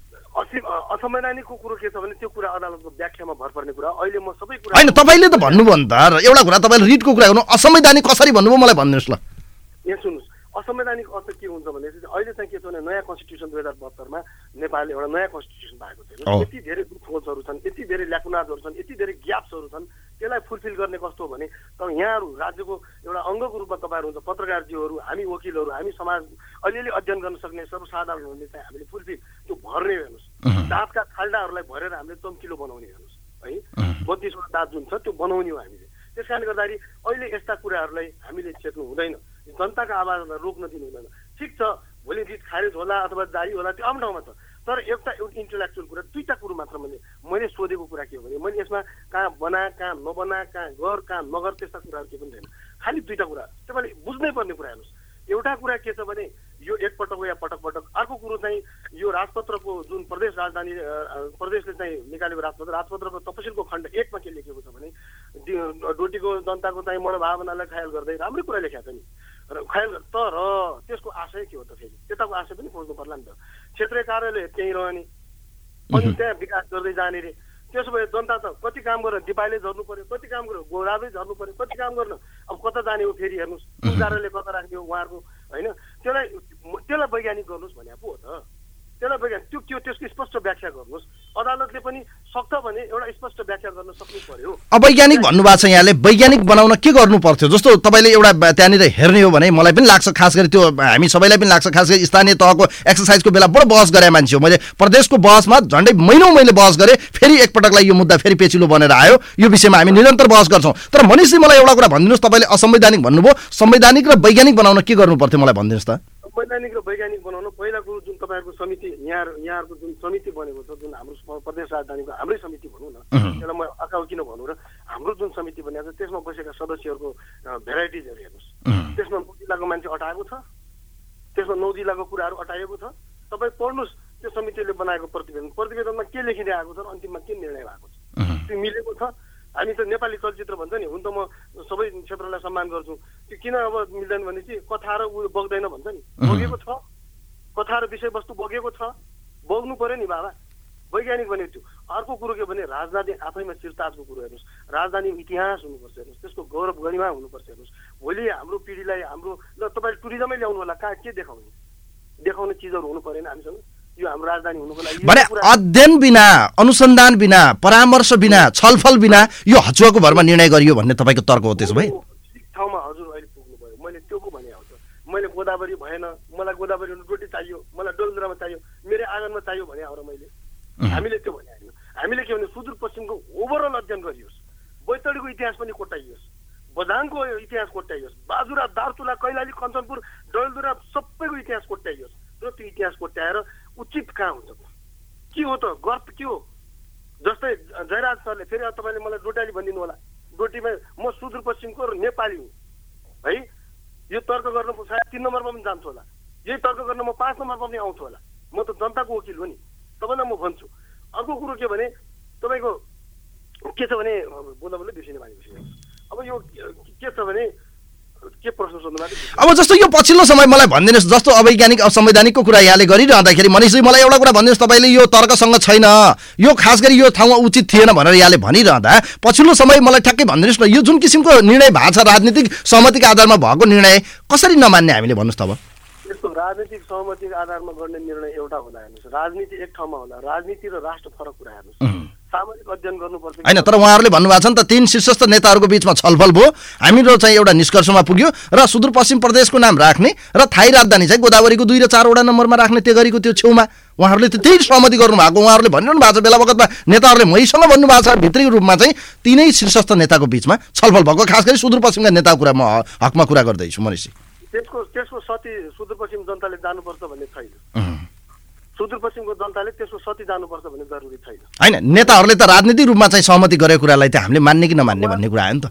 Speaker 5: असंवैधानिकको कुरो के छ भने त्यो कुरा अदालतको व्याख्यामा भर पर्ने कुरा। अहिले म सबै कुरा
Speaker 4: होइन तपाईँले त भन्नुभयो नि त, एउटा कुरा तपाईँले रिटको कुरा गर्नु, असंवैधानिक कसरी भन्नुभयो मलाई भनिदिनुहोस् ल।
Speaker 5: यहाँ सुन्नुहोस्, असंवैधानिक अर्थ के हुन्छ भने अहिले चाहिँ के छ भने नयाँ कन्स्टिट्युसन दुई हजार बहत्तरमा नेपालले एउटा नयाँ कन्स्टिट्युसन पाएको थियो, यति धेरै खोजहरू छन्, यति धेरै ल्याकुनाजहरू छन्, यति धेरै ग्याप्सहरू छन्, त्यसलाई फुलफिल गर्ने कस्तो हो भने तर यहाँहरू राज्यको एउटा अङ्गको रूपमा तपाईँहरू हुन्छ, पत्रकारजीहरू, हामी वकिलहरू, हामी समाज अलिअलि अध्ययन गर्न सक्ने सर्वसाधारणहरूले चाहिँ हामीले फुलफिल त्यो भर्ने हेर्नुहोस्, दाँतका खाल्डाहरूलाई भरेर हामीले चम्किलो बनाउने हेर्नुहोस् है, बत्तिसवटा दाँत जुन छ त्यो बनाउने हो हामीले। त्यस कारणले गर्दाखेरि अहिले यस्ता कुराहरूलाई हामीले छेक्नु हुँदैन, जनताको आवाजलाई रोक्न दिनु हुँदैन। ठिक छ भोलि रिट खारेज होला अथवा जारी होला त्यो आफ्नो ठाउँमा छ, तर एउटा एउटा इन्टेलेक्चुअल कुरा दुईवटा कुरो मात्र मैले मैले सोधेको कुरा के हो भने मैले यसमा कहाँ बना कहाँ नबना कहाँ गर कहाँ नगर त्यस्ता कुराहरू के पनि छैन, खालि दुईवटा कुरा तपाईँले बुझ्नै पर्ने कुरा हेर्नुहोस्। एउटा कुरा के छ भने यो एकपटक हो या पटक पटक, अर्को कुरो चाहिँ यो राजपत्रको जुन प्रदेश राजधानी प्रदेशले चाहिँ निकालेको राजपत्र राजपत्रको तपसिलको खण्ड एकमा के लेखेको छ भने डोटीको जनताको चाहिँ मनोभावनालाई ख्याल गर्दै राम्रै कुरा लेखेको छ नि र ख्याल, तर त्यसको आशय के हो त? फेरि त्यताको आशय पनि खोज्नु पर्ला नि त। क्षेत्रीय कार्यालय त्यहीँ रहने अनि त्यहाँ विकास गर्दै जाने रे, त्यसो भए जनता त कति काम गरेर दिपाईले झर्नु पर्यो, कति काम गरेर गोराजै झर्नु पर्यो, कति काम गर्न अब कता जाने हो फेरि हेर्नुहोस्, कुन कार्यालय कता राख्ने हो उहाँहरूको होइन, त्यसलाई त्यसलाई वैज्ञानिक गर्नुहोस् भने पो हो त, त्यसलाई वैज्ञानिक त्यो त्यो त्यसको स्पष्ट व्याख्या गर्नुहोस्। अदालतले पनि सक्छ भने एउटा स्पष्ट व्याख्या गर्न सक्नु पर्यो।
Speaker 4: अवैज्ञानिक भन्नुभएको छ यहाँले, वैज्ञानिक बनाउन के गर्नु पर्थ्यो? जस्तो तपाईँले एउटा त्यहाँनिर हेर्ने हो भने मलाई पनि लाग्छ, खास गरी त्यो हामी सबैलाई पनि लाग्छ, खास गरी स्थानीय तहको एक्सर्साइजको बेला बडो बहस गरे मान्छे हो, मैले प्रदेशको बहसमा झन्डै महिनौ मैले बहस गरेँ, फेरि एकपटकलाई यो मुद्दा फेरि पेचिलो बनेर आयो, यो विषयमा हामी निरन्तर बहस गर्छौँ। तर मनिषजी मलाई एउटा कुरा भनिदिनुहोस्, तपाईँले असंवैधानिक भन्नुभयो, संवैधानिक र वैज्ञानिक बनाउन के गर्नु पर्थ्यो मलाई भनिदिनुहोस् त?
Speaker 5: वैज्ञानिक र वैज्ञानिक बनाउनु पहिला कुरो जुन तपाईँहरूको समिति यहाँ यहाँहरूको जुन समिति बनेको छ, जुन हाम्रो प्रदेश राजधानीको हाम्रै समिति भनौँ न, त्यसलाई म अकाउ किन भनौँ र हाम्रो जुन समिति बनेको छ त्यसमा बसेका सदस्यहरूको भेराइटिजहरू हेर्नुहोस्, त्यसमा नौ जिल्लाको मान्छे अटाएको छ, त्यसमा नौ जिल्लाको कुराहरू अटाएको छ। तपाईँ पढ्नुहोस् त्यो समितिले बनाएको प्रतिवेदन, प्रतिवेदनमा के लेखिँदै आएको छ र अन्तिममा के निर्णय भएको छ त्यो मिलेको छ। हामी त नेपाली चलचित्र भन्छ नि, हुन त म सबै क्षेत्रलाई सम्मान गर्छु, त्यो किन अब मिल्दैन भने चाहिँ कथा र उयो बग्दैन भन्छ नि, बगेको छ, कथा र विषयवस्तु बगेको छ, बग्नु पर्यो नि बाबा। वैज्ञानिक भने त्यो अर्को कुरो के भने राजधानी आफैमा चिरताजको कुरो हेर्नुहोस्, राजधानी इतिहास हुनुपर्छ हेर्नुहोस्, त्यसको गौरव गरिमा हुनुपर्छ हेर्नुहोस्। भोलि हाम्रो पिँढीलाई हाम्रो ल तपाईँले टुरिज्मै ल्याउनु होला, कहाँ के देखाउने देखाउने चिजहरू हुनु परेन हामीसँग, यो हाम्रो राजधानी हुनुको लागि
Speaker 4: भने अध्ययन बिना, अनुसन्धान बिना, परामर्श बिना, छलफल बिना यो हचुवाको भरमा निर्णय गरियो भन्ने तपाईँको तर्क हो? त्यसो भए
Speaker 5: ठाउँमा हजुर अहिले पुग्नु भयो, मैले त्यो पो भने आउँछ, मैले गोदावरी भएन, मलाई गोदावरी रोटी चाहियो, मलाई डोलद्रामा चाहियो, मेरो आँगनमा चाहियो भने आएर मैले हामीले त्यो भने होइन, हामीले के भने सुदूरपश्चिमको ओभरअल अध्ययन गरियोस्, बैतडीको इतिहास पनि कोट्याइयोस्, बझाङको इतिहास कोट्याइयोस्, बाजुरा, दार्चुला, कैलाली, कञ्चनपुर, डडेलधुरा सबैको इतिहास कोट्याइयोस् र त्यो इतिहास कोट्याएर उचित कहाँ हुन्छ त? के हो त? गर्त के हो? जस्तै जयराज सरले फेरि तपाईँले मलाई डोटाली भनिदिनु होला, डोटीमा म सुदूरपश्चिमको र नेपाली हुँ है, यो तर्क गर्न सायद तिन नम्बरमा पनि जान्छु होला, यही तर्क गर्न म पाँच नम्बरमा पनि आउँछु होला, म त जनताको वकिल हो नि, तपाईँलाई म भन्छु। अर्को कुरो के भने तपाईँको के छ भने बोल्दा बोल्दै बिर्सिने बानी बिर्सिने अब यो के छ भने के प्रश्न सोध्नु भएको?
Speaker 4: अब जस्तो यो पछिल्लो समय मलाई भनिदिनुहोस्, जस्तो अवैज्ञानिक असंवैधानिकको कुरा यहाँले गरिरहँदाखेरि मनिषजी मलाई एउटा कुरा भनिदिनुहोस्, तपाईँले यो तर्कसँग छैन, यो खास गरी यो ठाउँमा उचित थिएन भनेर यहाँले भनिरहँदा पछिल्लो समय मलाई ठ्याक्कै भनिदिनुहोस् न, यो जुन किसिमको निर्णय भएको छ राजनीतिक सहमतिको आधारमा भएको निर्णय कसरी नमान्ने हामीले भन्नुहोस् त? अब
Speaker 5: यस्तो राजनीतिक सहमतिको आधारमा गर्ने निर्णय एउटा होला, हेर्नुहोस् राजनीति एक ठाउँमा होला, राजनीति र राष्ट्र फरक कुरा, हेर्नुहोस् सामाजिक अध्ययन गर्नुपर्छ
Speaker 4: होइन। तर उहाँहरूले भन्नुभएको छ नि त तीन शीर्षस्थ नेताहरूको बिचमा छलफल भयो, हामीहरू चाहिँ एउटा निष्कर्षमा पुग्यो र सुदूरपश्चिम प्रदेशको नाम राख्ने र थाई राजधानी चाहिँ गोदावरीको दुई र चारवटा नम्बरमा राख्ने त्यो गरीको त्यो छेउमा उहाँहरूले त त्यही सहमति गर्नु भएको। उहाँहरूले भनिरहनु भएको छ बेला बखतमा नेताहरूले मैसँग भन्नुभएको छ भित्री रूपमा चाहिँ तीनै शीर्षस्थ नेताको बिचमा छलफल भएको, खास गरी सुदूरपश्चिमका नेताको कुरा म हकमा कुरा गर्दैछु मनिषजी।
Speaker 5: त्यसको त्यसको सती सुदूरपश्चिम जनताले जानुपर्छ भन्ने छैन, सुदूरपश्चिमको जनताले त्यसको सती जानुपर्छ भन्ने जरुरी छैन।
Speaker 4: होइन, नेताहरूले त राजनीतिक रूपमा चाहिँ सहमति गरेको कुरालाई त हामीले मान्ने कि नमान्ने भन्ने कुरा आयो नि त।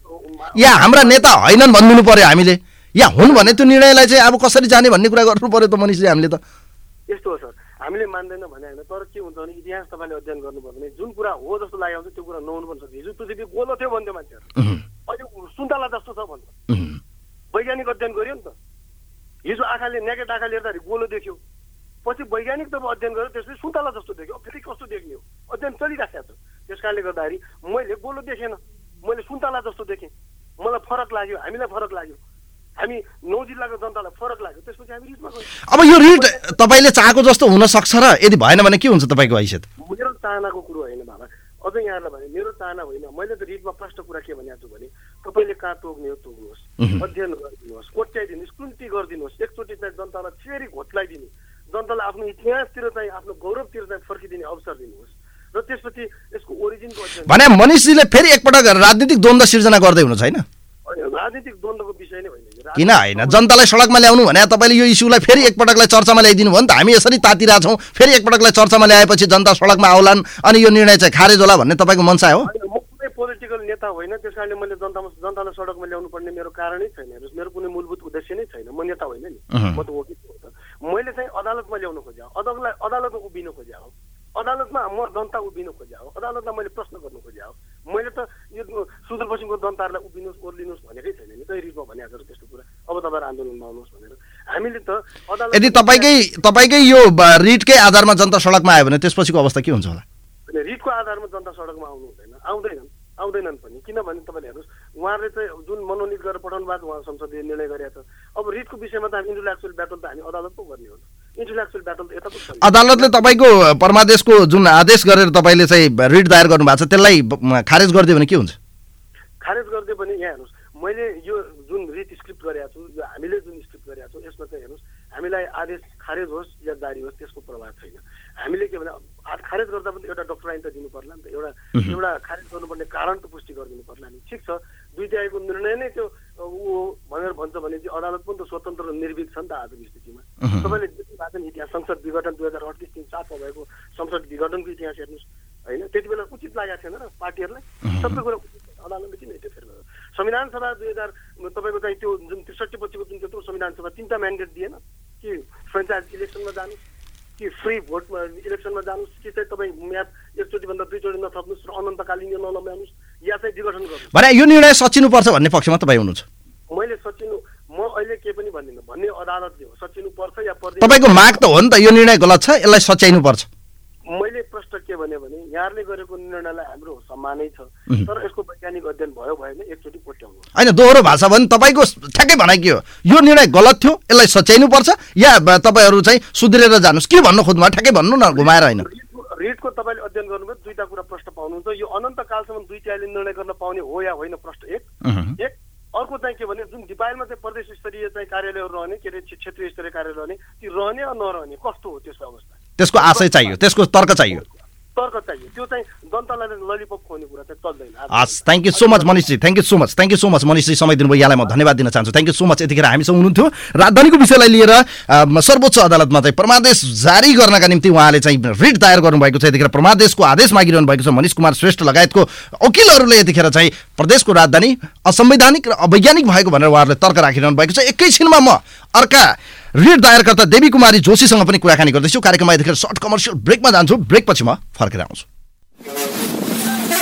Speaker 4: या हाम्रा नेता होइनन् भनिदिनु पर्यो हामीले, या हुन् भने त्यो निर्णयलाई चाहिँ अब कसरी जाने भन्ने कुरा गर्नु पर्यो त मनिषजी हामीले त।
Speaker 5: यस्तो हो सर, हामीले मान्दैन भने होइन, तर के हुन्छ भने इतिहास तपाईँले अध्ययन गर्नुभयो भने जुन कुरा हो जस्तो लाग्यो हुन्छ त्यो कुरा नहुनु पनि सक्छ। हिजो पृथ्वी गोलो थियो भन्थ्यो मान्छेहरू, अहिले सुन्तला जस्तो छ भन्छ, वैज्ञानिक अध्ययन गर्यो नि त। हिजो आँखाले नेकेट आँखाले हेर्दाखेरि गोलो देख्यो, पछि वैज्ञानिक जब अध्ययन गर्यो त्यसले सुन्तला जस्तो देख्यो, फेरि कस्तो देख्ने हो अध्ययन चलिराखेको छ। त्यस कारणले गर्दाखेरि मैले गोलो देखेन, मैले सुन्तला जस्तो देखेँ, मलाई फरक लाग्यो, हामीलाई फरक लाग्यो, हामी नौ जिल्लाको जनतालाई फरक लाग्यो, त्यसपछि हामी रिटमा गयौँ।
Speaker 4: अब यो रिट तपाईँले चाहेको जस्तो हुन सक्छ र यदि भएन भने के हुन्छ तपाईँको हैसियत?
Speaker 5: मेरो चाहनाको कुरो होइन बाबा, अझ यहाँलाई भने मेरो चाहना होइन। मैले त रिटमा प्रष्ट कुरा के भनेको छु भने तपाईँले कहाँ तोक्ने हो तोक्नुहोस्, अध्ययन गरिदिनुहोस्, कोट्याइदिनुहोस्, कुन्ती गरिदिनुहोस्, एकचोटि चाहिँ जनतालाई फेरि घोट्लाइदिने, जनतालाई आफ्नो इतिहासतिर चाहिँ आफ्नो गौरवतिर चाहिँ फर्किदिने अवसर दिनुहोस् र त्यसपछि यसको ओरिजिनको अध्ययन।
Speaker 4: भने मनिषजीले फेरि एकपटक राजनीतिक द्वन्द्व सिर्जना गर्दै हुनु छैन?
Speaker 5: राजनीतिक द्वन्द्वको विषय नै होइन।
Speaker 4: किन होइन, जनतालाई सडकमा ल्याउनु भने तपाईँले यो इस्युलाई फेरि एकपटकलाई चर्चामा ल्याइदिनु भयो नि त। हामी यसरी तातिरहेछौँ, फेरि एकपटकलाई चर्चामा ल्याएपछि जनता सडकमा आउलान् अनि यो निर्णय चाहिँ खारेज होला भन्ने तपाईँको मनसा हो?
Speaker 5: म कुनै पोलिटिकल नेता होइन, त्यस कारणले मैले जनतामा जनतालाई सडकमा ल्याउनु पर्ने मेरो कारणै छैन, मेरो कुनै मूलभूत उद्देश्य नै छैन। म नेता होइन नि, म त वकिल हो त। मैले चाहिँ अदालतमा ल्याउनु खोजेँ, अदालतलाई अदालतमा उभिनु खोजेँ हो, अदालतमा म जनता उभिनु खोजेँ हो, अदालतलाई मैले प्रश्न गर्नु खोजेँ हो। मैले त यो सुदूरपश्चिमको जनताहरूलाई उभिनुहोस् ओर्लिनुहोस् भनेकै छैन नि, त्यही रिटमा भनेको छ त्यस्तो कुरा। अब तपाईँहरू आन्दोलनमा आउनुहोस् भनेर हामीले त अदालत
Speaker 4: यदि तपाईँकै तपाईँकै यो रिटकै आधारमा जनता सडकमा आयो भने त्यसपछिको अवस्था के हुन्छ होला?
Speaker 5: रिटको आधारमा जनता सडकमा आउनु हुँदैन, आउँदैनन् आउँदैनन् पनि। किनभने तपाईँले हेर्नुहोस् उहाँहरूले चाहिँ जुन मनोनित गरेर पठाउनु भएको उहाँ संसदीय निर्णय गरेको छ। अब रिटको विषयमा त हामी इन्टेलेक्चुअल ब्याटल त हामी अदालत पो गर्ने हो, इन्टेलेक्चुअल ब्याटल त यता पो छ।
Speaker 4: अदालतले तपाईँको परमादेशको जुन आदेश गरेर तपाईँले चाहिँ रिट दायर गर्नु भएको छ त्यसलाई खारेज गरिदियो भने के हुन्छ?
Speaker 5: खारेज गरिदियो भने यहाँ हेर्नुहोस्, मैले यो जुन रिट स्क्रिप्ट गरेको छु, यो हामीले जुन स्क्रिप्ट गरेको छौँ यसमा चाहिँ हेर्नुहोस् हामीलाई आदेश खारेज होस् या जारी होस् त्यसको प्रभाव छैन। हामीले के भने खारेज गर्दा पनि एउटा डक्टराइन त दिनु पर्ला नि त, एउटा एउटा खारेज गर्नुपर्ने कारण त पुष्टि गरिदिनु पर्ला नि। ठिक छ, दुई तिहाईको निर्णय नै त्यो ऊ भनेर भन्छ भने चाहिँ अदालत पनि त स्वतन्त्र र निर्भीक छ नि त आजको स्थितिमा। तपाईँले जति भएको नि इतिहास संसद विघटन दुई हजार अडतिस तिन सातमा भएको संसद विघटनको इतिहास हेर्नुहोस् होइन, त्यति बेला उचित लागेको थिएन र पार्टीहरूलाई सबै कुरा अदालतले किन इन्टरफेयर गर्यो? संविधान सभा दुई हजार तपाईँको चाहिँ त्यो जुन त्रिसठी पछिको जुन त्यत्रो संविधान सभा तिनवटा म्यान्डेट दिएन कि फ्रेन्चाइज इलेक्सनमा जानुहोस् कि फ्री भोटमा इलेक्सनमा जानुहोस् कि चाहिँ तपाईँ म्याद एकचोटि भन्दा दुईचोटि नथप्नुहोस् र अनन्तकालीन यो नलम्ब्याउनुहोस् या चाहिँ विघटन गर्नुहोस्
Speaker 4: भने यो निर्णय सचिनुपर्छ भन्ने पक्षमा तपाईँ हुनुहुन्छ?
Speaker 5: मैले सचिनु म अहिले के पनि भन्दिनँ, भन्ने अदालतले हो, सचिनु पर्छ या पर्दैन।
Speaker 4: तपाईँको माग त हो नि त यो निर्णय गलत छ यसलाई सच्याइनु पर्छ।
Speaker 5: मैले प्रश्न के भने भने यहाँले गरेको निर्णयलाई हाम्रो सम्मानै छ, तर यसको वैज्ञानिक अध्ययन भयो भएन एकचोटि कोट्याउनु
Speaker 4: होइन। दोहोरो भाषा भने तपाईँको ठ्याक्कै भनाइ के हो? यो निर्णय गलत थियो यसलाई सच्याइनु पर्छ या तपाईँहरू चाहिँ सुध्रेर जानुहोस्, के भन्नु खोज्नु ठ्याक्कै भन्नु न, घुमाएर होइन।
Speaker 5: रिटको तपाईँले अध्ययन गर्नुभयो दुईवटा कुरा प्रश्न पाउनुहुन्छ, यो अनन्तकालसम्म दुई तिहाईले निर्णय गर्न पाउने हो या होइन प्रश्न एक एक अर्को चाहिँ के भने जुन डिपाइलमा चाहिँ प्रदेश स्तरीय चाहिँ कार्यालयहरू रहने के अरे क्षेत्रीय स्तरीय कार्यालय रहने ती रहने वा नरहने कस्तो हो त्यसको अवस्था,
Speaker 4: त्यसको आशय चाहियो, त्यसको तर्क चाहियो,
Speaker 5: तर्क चाहियो। त्यो चाहिँ जनतालाई ललिपप खुवाउने कुरा चाहिँ चल्दैन।
Speaker 4: हस्, थ्याङ्क यू सो मच मनिषजी, thank you so much, thank you so much मनिषजी, समय दिनुभयो, यहाँलाई म धन्यवाद दिन चाहन्छु। Thank you so much. यतिखेर हामीसँग हुनुहुन्थ्यो राजधानीको विषयलाई लिएर सर्वोच्च अदालतमा चाहिँ परमादेश जारी गर्नका निम्ति उहाँले चाहिँ रिट दायर गर्नुभएको छ। यतिखेर परमादेशको आदेश मागिरहनु भएको छ। मनिष कुमार श्रेष्ठ लगायतको वकिलहरूले यतिखेर चाहिँ प्रदेशको राजधानी असंवैधानिक र अवैज्ञानिक भएको भनेर उहाँहरूले तर्क राखिरहनु भएको छ। एकैछिनमा म अर्का रिट दायरकर्ता देवी कुमारी जोशीसँग पनि कुराकानी गर्दैछु। कार्यक्रममा यतिखेर सर्ट कमर्सियल ब्रेकमा जान्छु, ब्रेकपछि म फर्केर आउँछु।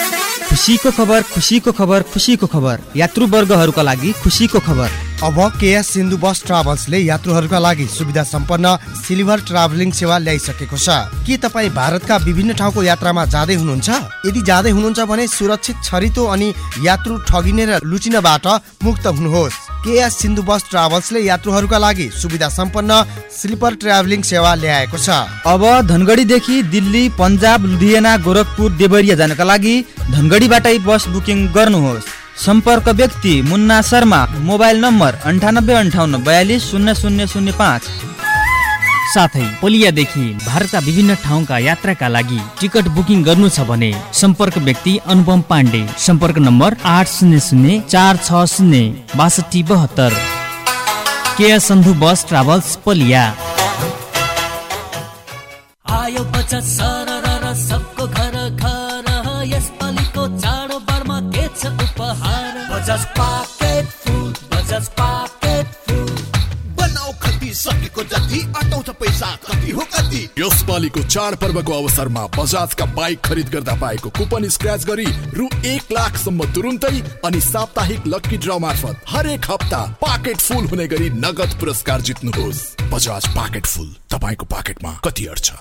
Speaker 3: खुसीको खबर खुसीको खबर खुसीको खबर यात्रुवर्गहरूका लागि खुसीको खबर।
Speaker 6: अब केएस सिन्धु बस ट्राभल्सले यात्रुहरूका लागि सुविधा सम्पन्न सिल्भर ट्राभलिङ सेवा ल्याइसकेको छ। के तपाईँ भारतका विभिन्न ठाउँको यात्रामा जाँदै हुनुहुन्छ? यदि जाँदै हुनुहुन्छ भने सुरक्षित छरितो अनि यात्रु ठगिने र लुचिनबाट मुक्त हुनुहोस्। केएस सिन्धु बस ट्राभल्सले यात्रुहरूका लागि सुविधा सम्पन्न स्लिपर ट्राभलिङ सेवा ल्याएको छ।
Speaker 3: अब धनगढीदेखि दिल्ली, पन्जाब, लुधियाना, गोरखपुर, देवरिया जानका लागि धनगढीबाटै बस बुकिङ गर्नुहोस्। सम्पर्क व्यक्ति मुन्ना शर्मा, मोबाइल नम्बर अन्ठानब्बे अन्ठाउन्न बयालिस शून्य शून्य शून्य पाँच।
Speaker 7: साथै पलियादेखि भारतका विभिन्न ठाउँका यात्राका लागि टिकट बुकिङ गर्नु छ भने सम्पर्क व्यक्ति अनुपम पाण्डे, सम्पर्क नम्बर आठ शून्य शून्य चार छ शून्य बासठी बहत्तर। KS Sindhu bus travels Paliya.
Speaker 8: आयो बचत सरर सबको घर घर यसपालिको चाडो बारमा के छ उपहार। Bajaj packet food, Bajaj packet food.
Speaker 9: बनाऊ खती सकेको जति अटाउँछ पैसा कति हो कति। यसपालिको चाड पर्वको अवसरमा बजाजका बाइक खरिद गर्दा पाएको कुपन स्क्रैच गरी रु एक लाख सम्म तुरुन्तै अनि साप्ताहिक लक्की ड्र मार्फत हरेक हप्ता पाकेट फुल हुने गरी नगद पुरस्कार जित्नुहोस्। बजाज पाकेट फुल, तपाईको पाकेटमा कति अड्छ।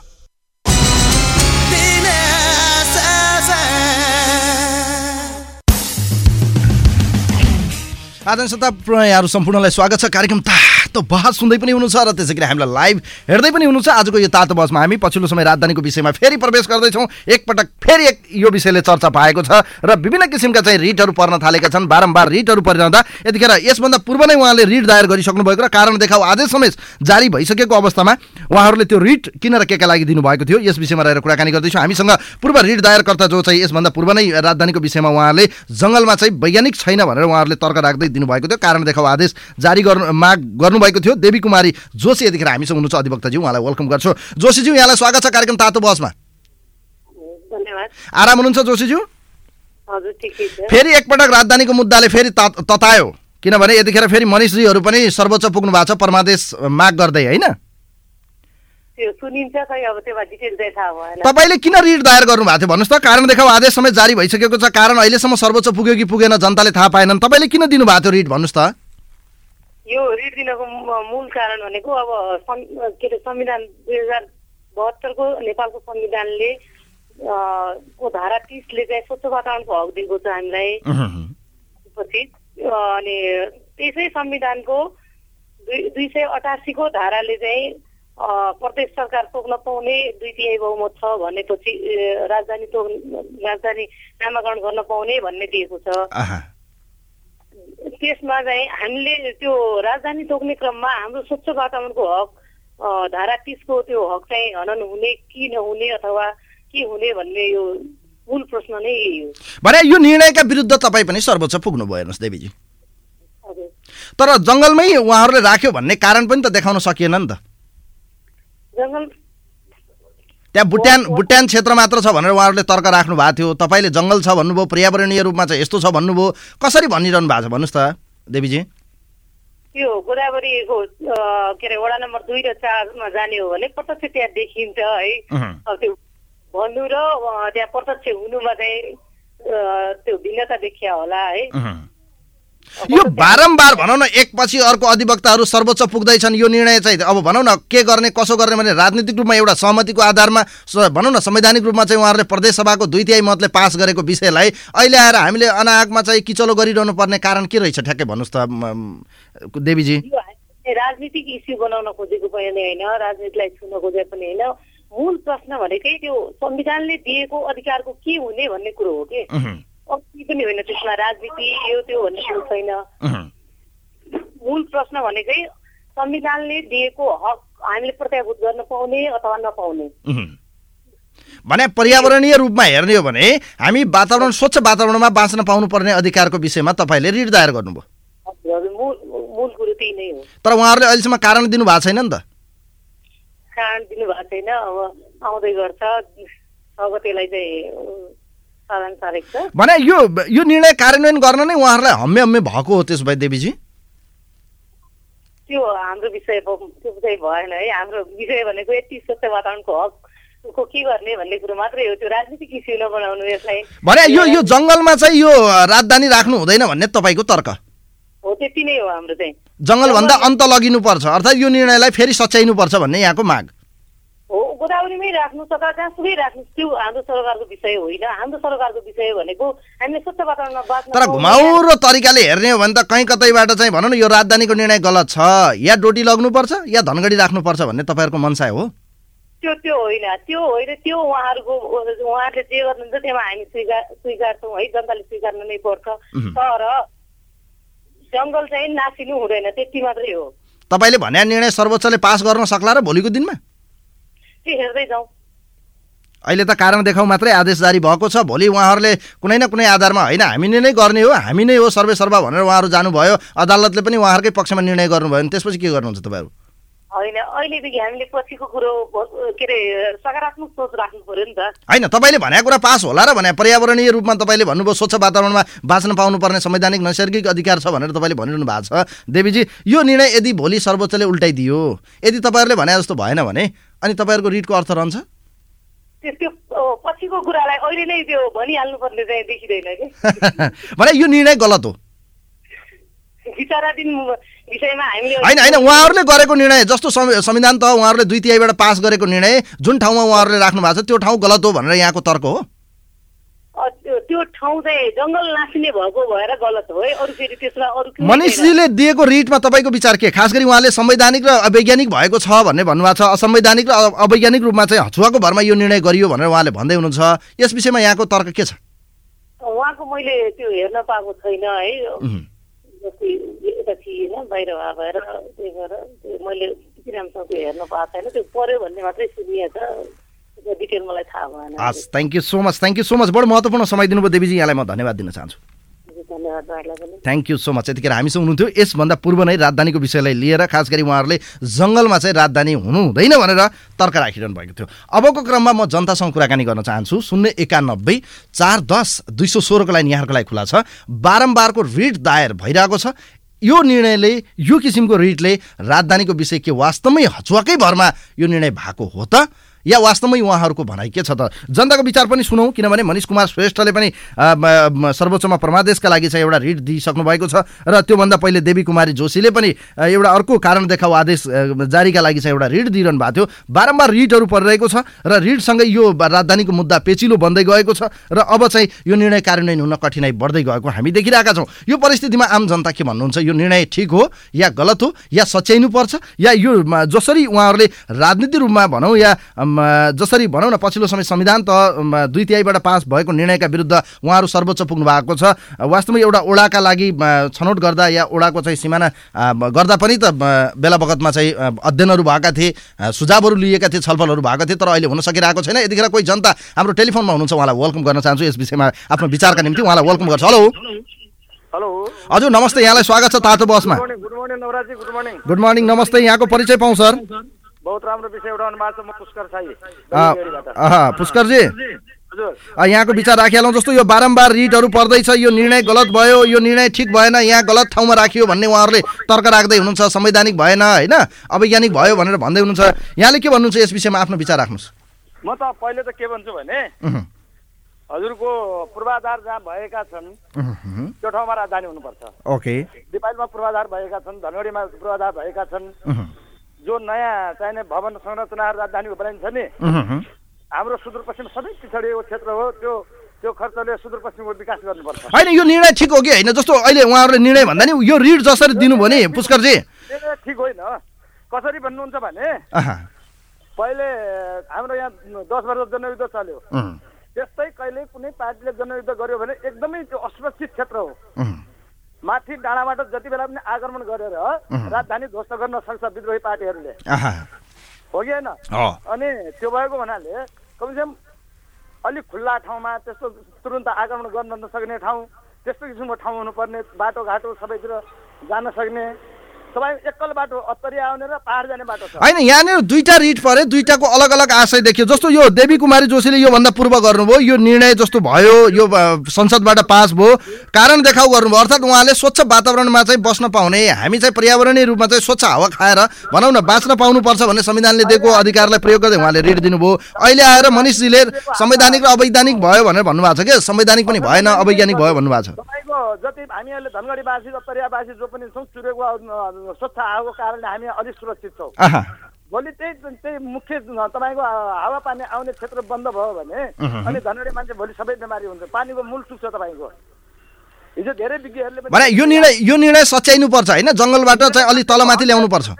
Speaker 4: आदरणीय श्रोता यहाँहरू सम्पूर्णलाई स्वागत छ। कार्यक्रम तातो बहस सुन्दै पनि हुनुहुन्छ र त्यसै गरी हामीलाई लाइभ हेर्दै पनि हुनुहुन्छ। आजको यो तातो बहसमा हामी पछिल्लो समय राजधानीको विषयमा फेरि प्रवेश गर्दैछौँ। एकपटक फेरि एक यो विषयले चर्चा पाएको छ र विभिन्न किसिमका चाहिँ रिटहरू पर्न थालेका छन्। बारम्बार रिटहरू परिरहँदा यतिखेर यसभन्दा पूर्व नै उहाँले रिट दायर गरिसक्नु भएको र कारण देखाउ आदेश समेत जारी भइसकेको अवस्थामा उहाँहरूले त्यो रिट किन र केका लागि दिनुभएको थियो यस विषयमा रहेर कुराकानी गर्दैछौँ। हामीसँग पूर्व रिट दायरकर्ता जो चाहिँ यसभन्दा पूर्व नै राजधानीको विषयमा उहाँले जङ्गलमा चाहिँ वैज्ञानिक छैन भनेर उहाँहरूले तर्क राख्दै दिनुभएको थियो। कारण देखाउ आदेश जारी गर्नु माग गर्नुभएको थियो। देवी कुमारी जोशी यतिखेर हामीसँग हुनुहुन्छ। अधिवक्ताज्यू, उहाँलाई वेलकम गर्छु। जोशीज्यू, यहाँलाई स्वागत छ कार्यक्रम तातो बहसमा।
Speaker 10: धन्यवाद।
Speaker 4: आराम हुनुहुन्छ जोशीज्यू?
Speaker 10: हजुर, ठिकै छ।
Speaker 4: फेरि एकपटक राजधानीको मुद्दाले फेरि ततायो, किनभने यतिखेर फेरि मनिषजीहरू पनि सर्वोच्च पुग्नु भएको छ परमादेश माग गर्दै, होइन? तपाईँले किन रिट दायर गर्नु भएको थियो भन्नुहोस् त? कारण देखाउ आदेश समेत जारी भइसकेको छ। कारण अहिलेसम्म सर्वोच्च पुग्यो कि पुगेन जनताले थाहा पाएनन्। तपाईँले किन दिनुभएको थियो रिट भन्नुहोस् त?
Speaker 10: यो रिट दिनको मूल कारण भनेको अब के अरे संविधान दुई हजार बहत्तरको नेपालको संविधानले को धारा तीसले चाहिँ स्वच्छ वातावरणको हक दिएको छ हामीलाई। पछि अनि त्यसै संविधानको दुई दुई सय अठासीको धाराले चाहिँ प्रदेश सरकार तोक्न पाउने दुई तिहाई बहुमत छ भनेपछि राजधानी तोक राजधानी नामाकरण गर्न पाउने भन्ने दिएको छ। त्यसमा चाहिँ हामीले त्यो राजधानी तोक्ने क्रममा हाम्रो स्वच्छ वातावरणको हक धारा तीसको त्यो हक चाहिँ हनन हुने कि नहुने अथवा के हुने भन्ने यो मूल प्रश्न नै यही हो।
Speaker 4: भने यो निर्णयका विरुद्ध तपाईँ पनि सर्वोच्च पुग्नु भयो हेर्नुहोस् देवीजी। तर जङ्गलमै उहाँहरूले राख्यो भन्ने कारण पनि त देखाउन सकिएन नि त। त्यहाँ बुट्यान बुट्यान क्षेत्र मात्र छ भनेर उहाँहरूले तर्क राख्नु भएको थियो। तपाईँले जङ्गल छ भन्नुभयो, पर्यावरणीय रूपमा चाहिँ यस्तो छ भन्नुभयो। कसरी भनिरहनु भएको छ भन्नुहोस् त देवीजी?
Speaker 10: त्यो गोदावरीको के अरे वडा नम्बर दुई र चारमा जाने हो भने प्रत्यक्ष त्यहाँ देखिन्छ है। अब त्यो भन्नु र त्यहाँ प्रत्यक्ष हुनुमा चाहिँ त्यो भिन्नता देखिया होला है।
Speaker 4: यो बारम्बार भनौँ न एकपछि अर्को अधिवक्ताहरू सर्वोच्च पुग्दैछन्। यो निर्णय चाहिँ अब भनौँ न के गर्ने कसो गर्ने भने राजनीतिक रूपमा एउटा सहमतिको आधारमा भनौँ न संवैधानिक रूपमा चाहिँ उहाँहरूले प्रदेश सभाको दुई तिहाई मतले पास गरेको विषयलाई अहिले आएर हामीले अनाहकमा चाहिँ किचलो गरिरहनु पर्ने कारण के रहेछ ठ्याक्कै भन्नुहोस् त देवीजी?
Speaker 10: राजनीतिक इस्यु बनाउन खोजेको पनि होइन, राजनीतिलाई छुन खोजे पनि होइन। मूल प्रश्न भनेकै त्यो संविधानले दिएको अधिकारको के हुने भन्ने कुरो हो कि अब के पनि होइन। त्यसमा राजनीति यो त्यो भन्ने कुरो छैन। मूल प्रश्न भनेकै संविधानले दिएको हक हामीले प्रत्याभूत गर्न पाउने अथवा नपाउने।
Speaker 4: भने पर्यावरणीय रूपमा हेर्ने हो भने हामी वातावरण स्वच्छ वातावरणमा बाँच्न पाउनु पर्ने अधिकारको विषयमा तपाईँले रिट दायर गर्नुभयो।
Speaker 10: मूल कुरो त्यही नै हो।
Speaker 4: तर उहाँहरूले अहिलेसम्म कारण दिनु भएको छैन नि त?
Speaker 10: कारण दिनु भएको छैन। अब आउँदै गर्छ छ गतेलाई चाहिँ साधारण तारिक छ।
Speaker 4: भने यो यो निर्णय कार्यान्वयन गर्न नै उहाँहरूलाई हम्मे हम्मे भएको हो त्यसो भए देवीजी?
Speaker 10: त्यो हाम्रो विषय त्यो चाहिँ भएन है। हाम्रो विषय भनेको यति स्वच्छ वातावरणको हक को के गर्ने भन्ने कुरो मात्रै हो, त्यो राजनीतिक इस्यु नबनाउनु यसलाई।
Speaker 4: भने यो यो जङ्गलमा चाहिँ यो राजधानी राख्नु हुँदैन भन्ने तपाईँको तर्क
Speaker 10: हो? त्यति नै हो हाम्रो चाहिँ।
Speaker 4: जङ्गलभन्दा अन्त लगिनुपर्छ अर्थात् यो निर्णयलाई फेरि सच्याइनुपर्छ भन्ने यहाँको माग
Speaker 10: हो। गोदावरीमै राख्नु सका जहाँसुकै राख्नु, त्यो हाम्रो सरकारको विषय होइन। हाम्रो सरकारको विषय भनेको हामीले स्वच्छ वातावरणमा बाँच्न।
Speaker 4: तर घुमाउरो तरिकाले हेर्ने हो भने त कहीँ कतैबाट चाहिँ भनौँ न यो राजधानीको निर्णय गलत छ, या डोटी लग्नुपर्छ या धनगढी राख्नुपर्छ भन्ने तपाईँहरूको मनसाय हो?
Speaker 10: त्यो त्यो होइन, त्यो होइन, त्यो उहाँहरूको उहाँहरूले जे गर्नुहुन्छ त्यसमा हामी स्वीकार स्वीकार्छौँ है, जनताले स्वीकार्नु नै पर्छ। तर जङ्गल चाहिँ नासिनु हुँदैन, त्यति मात्रै हो।
Speaker 4: तपाईँले भने निर्णय सर्वोच्चले पास गर्न सक्ला र भोलिको दिनमा?
Speaker 10: त्यो हेर्दै जाउँ।
Speaker 4: अहिले त कारण देखाउ मात्रै आदेश जारी भएको छ, भोलि उहाँहरूले कुनै न कुनै आधारमा होइन हामी नै गर्ने हो, हामी नै हो सर्वे सर्वा भनेर उहाँहरू जानुभयो, अदालतले पनि उहाँहरूकै पक्षमा निर्णय गर्नुभयो भने त्यसपछि के गर्नुहुन्छ तपाईँहरू?
Speaker 10: होइन, अहिलेदेखि हामीले पछिको कुरो के अरे सकारात्मक सोच राख्नु पर्यो नि त।
Speaker 4: होइन, तपाईँले भनेको कुरा पास होला र भने पर्यावरणीय रूपमा तपाईँले भन्नुभयो स्वच्छ वातावरणमा बाँच्न पाउनुपर्ने संवैधानिक नैसर्गिक अधिकार छ भनेर तपाईँले भनिरहनु भएको छ। देवीजी, यो निर्णय यदि भोलि सर्वोच्चले उल्टाइदियो, यदि तपाईँहरूले भने जस्तो भएन भने अनि तपाईँहरूको रिटको अर्थ रहन्छ?
Speaker 10: त्यो पछिको कुरालाई अहिले नै त्यो भनिहाल्नु पर्ने चाहिँ देखिँदैन कि
Speaker 4: भने यो निर्णय गलत हो
Speaker 10: विचाराधीन विषयमा हामीले
Speaker 4: होइन होइन उहाँहरूले गरेको निर्णय जस्तो संविधान त उहाँहरूले दुई तिहाईबाट पास गरेको निर्णय जुन ठाउँमा उहाँहरूले राख्नु भएको छ त्यो ठाउँ गलत हो भनेर यहाँको तर्क हो?
Speaker 10: त्यो ठाउँ चाहिँ जङ्गल नासिने भएको भएर गलत हो है। अरू फेरि त्यसमा अरू
Speaker 4: मनिषजीले दिएको रिटमा तपाईँको विचार के? खास गरी उहाँले संवैधानिक र अवैज्ञानिक भएको छ भन्ने भन्नुभएको छ, असंवैधानिक र अवैज्ञानिक रूपमा चाहिँ हछुवाको भरमा यो निर्णय गरियो भनेर उहाँले भन्दै हुनुहुन्छ। यस विषयमा यहाँको तर्क के छ?
Speaker 10: उहाँको मैले त्यो हेर्न पाएको छैन है, जस्तै यता थिएन बाहिर भएर त्यही भएर मैले त्यति राम्रोसँग त्यो हेर्न पाएको छैन, त्यो पर्यो भन्ने मात्रै सुनिएको छ, डिटेल मलाई थाहा भएन।
Speaker 4: हस्, thank you so much, thank you so much. बडो महत्त्वपूर्ण समय दिनुभयो देवीजी, यहाँलाई म धन्यवाद दिन चाहन्छु।
Speaker 10: धन्यवाद तपाईँलाई पनि।
Speaker 4: Thank you so much. यतिखेर हामीसँग हुनुहुन्थ्यो यसभन्दा पूर्व नै राजधानीको विषयलाई लिएर खास गरी उहाँहरूले जङ्गलमा चाहिँ राजधानी हुनु हुँदैन भनेर तर्क राखिरहनु भएको थियो। अबको क्रममा म जनतासँग कुराकानी गर्न चाहन्छु। शून्य एकानब्बे चार दस दुई सौ सोह्रको लाइन यहाँहरूको लागि खुला छ। बारम्बारको रिट दायर भइरहेको छ। यो निर्णयले, यो किसिमको रिटले राजधानीको विषय के वास्तवमै हचुवाकै भरमा यो निर्णय भएको हो त या वास्तवमै उहाँहरूको भनाइ के छ त? जनताको विचार पनि सुनौँ, किनभने मनिष कुमार श्रेष्ठले पनि सर्वोच्चमा परमादेशका लागि चाहिँ एउटा रिट दिइसक्नु भएको छ र त्योभन्दा पहिले देवी कुमारी जोशीले पनि एउटा अर्को कारण देखाउ आदेश जारीका लागि चाहिँ एउटा रिट दिइरहनु भएको थियो। बारम्बार रिटहरू परिरहेको छ र रिटसँगै यो राजधानीको मुद्दा पेचिलो बन्दै गएको छ र अब चाहिँ यो निर्णय कार्यान्वयन हुन कठिनाइ बढ्दै गएको हामी देखिरहेका छौँ। यो परिस्थितिमा आम जनता के भन्नुहुन्छ? यो निर्णय ठिक हो या गलत हो या सच्याइनुपर्छ या यो जसरी उहाँहरूले राजनीतिक रूपमा भनौँ या जसरी भनौँ न पछिल्लो समय संविधान त दुई तिहाईबाट पास भएको निर्णयका विरुद्ध उहाँहरू सर्वोच्च पुग्नु भएको छ। वास्तवमै एउटा ओडाका लागि छनौट गर्दा या ओडाको चाहिँ सिमाना गर्दा पनि त बेला बखतमा चाहिँ अध्ययनहरू भएका थिए, सुझावहरू लिएका थिए, छलफलहरू भएका थिए, तर अहिले हुन सकिरहेको छैन। यतिखेर कोही जनता हाम्रो टेलिफोनमा हुनुहुन्छ, उहाँलाई वेलकम गर्न चाहन्छु यस विषयमा आफ्नो विचारका निम्ति, उहाँलाई वेलकम गर्छु। हेलो
Speaker 5: हेलो
Speaker 4: हजुर, नमस्ते, यहाँलाई स्वागत छ तातो बसमा।
Speaker 5: गुड मर्निङ नवराजी, गुड मर्निङ।
Speaker 4: गुड मर्निङ, नमस्ते। यहाँको परिचय पाउँ सर?
Speaker 5: बहुत राम्रो विषय उठाउनु भएको छ। म पुष्कर साई।
Speaker 4: पुष्करजी, यहाँको विचार राखिहालौँ। जस्तो यो बारम्बार रिटहरू पर्दैछ, यो निर्णय गलत भयो, यो निर्णय ठिक भएन, यहाँ गलत ठाउँमा राखियो भन्ने उहाँहरूले तर्क राख्दै हुनुहुन्छ। संवैधानिक भएन होइन, अवैज्ञानिक भयो भनेर भन्दै हुनुहुन्छ। यहाँले के भन्नुहुन्छ यस विषयमा? आफ्नो विचार राख्नुहोस्।
Speaker 5: म त पहिले त के भन्छु भने हजुरको पूर्वाधार जहाँ भएका छन् त्यो ठाउँमा राजधानी हुनुपर्छ।
Speaker 4: ओके,
Speaker 5: दिपायलमा पूर्वाधार भएका छन्, धनगढीमा पूर्वाधार भएका छन्। जो नयाँ चाहिने भवन संरचनाहरू राजधानीको बनाइन्छ नि, हाम्रो सुदूरपश्चिम सबै पिछडिएको क्षेत्र हो, त्यो त्यो खर्चले सुदूरपश्चिमको विकास गर्नुपर्छ।
Speaker 4: होइन, यो निर्णय ठिक हो कि होइन? जस्तो अहिले उहाँहरूले निर्णय भन्दा नि यो रिट जसरी दिनु भयो नि पुष्करजी,
Speaker 5: ठिक होइन। कसरी भन्नुहुन्छ भने पहिले हाम्रो यहाँ दस वर्ष जनयुद्ध चल्यो, त्यस्तै कहिले कुनै पार्टीले जनयुद्ध गर्यो भने एकदमै त्यो असुरक्षित क्षेत्र हो। माथि डाँडाबाट जति बेला पनि आक्रमण गरेर राजधानी ध्वस्त गर्न सक्छ विद्रोही पार्टीहरूले, हो कि होइन? अनि त्यो भएको हुनाले कमसेकम अलिक खुल्ला ठाउँमा त्यस्तो तुरुन्त आक्रमण गर्न नसक्ने ठाउँ, त्यस्तो किसिमको ठाउँ हुनुपर्ने, बाटोघाटो सबैतिर जान सक्ने, तपाईँ एकल बाटो अत्तरी आउने र पहाड जाने बाटो छ
Speaker 4: होइन यहाँनिर दुईटा रिट परे दुईटाको अलग अलग आशय देखियो जस्तो यो देवी कुमारी जोशीले योभन्दा पूर्व गर्नुभयो यो निर्णय जस्तो भयो यो संसदबाट पास भयो कारण देखाउ गर्नुभयो अर्थात् उहाँले स्वच्छ वातावरणमा चाहिँ बस्न पाउने हामी चाहिँ पर्यावरणीय रूपमा चाहिँ स्वच्छ हावा खाएर भनौँ न बाँच्न पाउनुपर्छ भन्ने संविधानले दिएको अधिकारलाई प्रयोग गर्दै उहाँले रिट दिनुभयो अहिले आएर मनिषजीले संवैधानिक र अवैधानिक भयो भनेर भन्नुभएको छ क्या संवैधानिक पनि भएन अवैज्ञानिक भयो भन्नुभएको छ
Speaker 5: तपाईँको जति हामीहरूले धनगढीवासी उत्तरियावासी जो पनि छौँ चुरेको स्वच्छ हावाको कारणले हामी अलिक सुरक्षित छौँ भोलि त्यही त्यही मुख्य तपाईँको हावापानी आउने क्षेत्र बन्द भयो भने अनि धनगढी मान्छे भोलि सबै बिमारी हुन्छ पानीको मूल सुक्छ तपाईँको हिजो धेरै विज्ञहरूले
Speaker 4: भने यो निर्णय यो निर्णय सच्याइनुपर्छ होइन जङ्गलबाट चाहिँ अलिक तलमाथि ल्याउनुपर्छ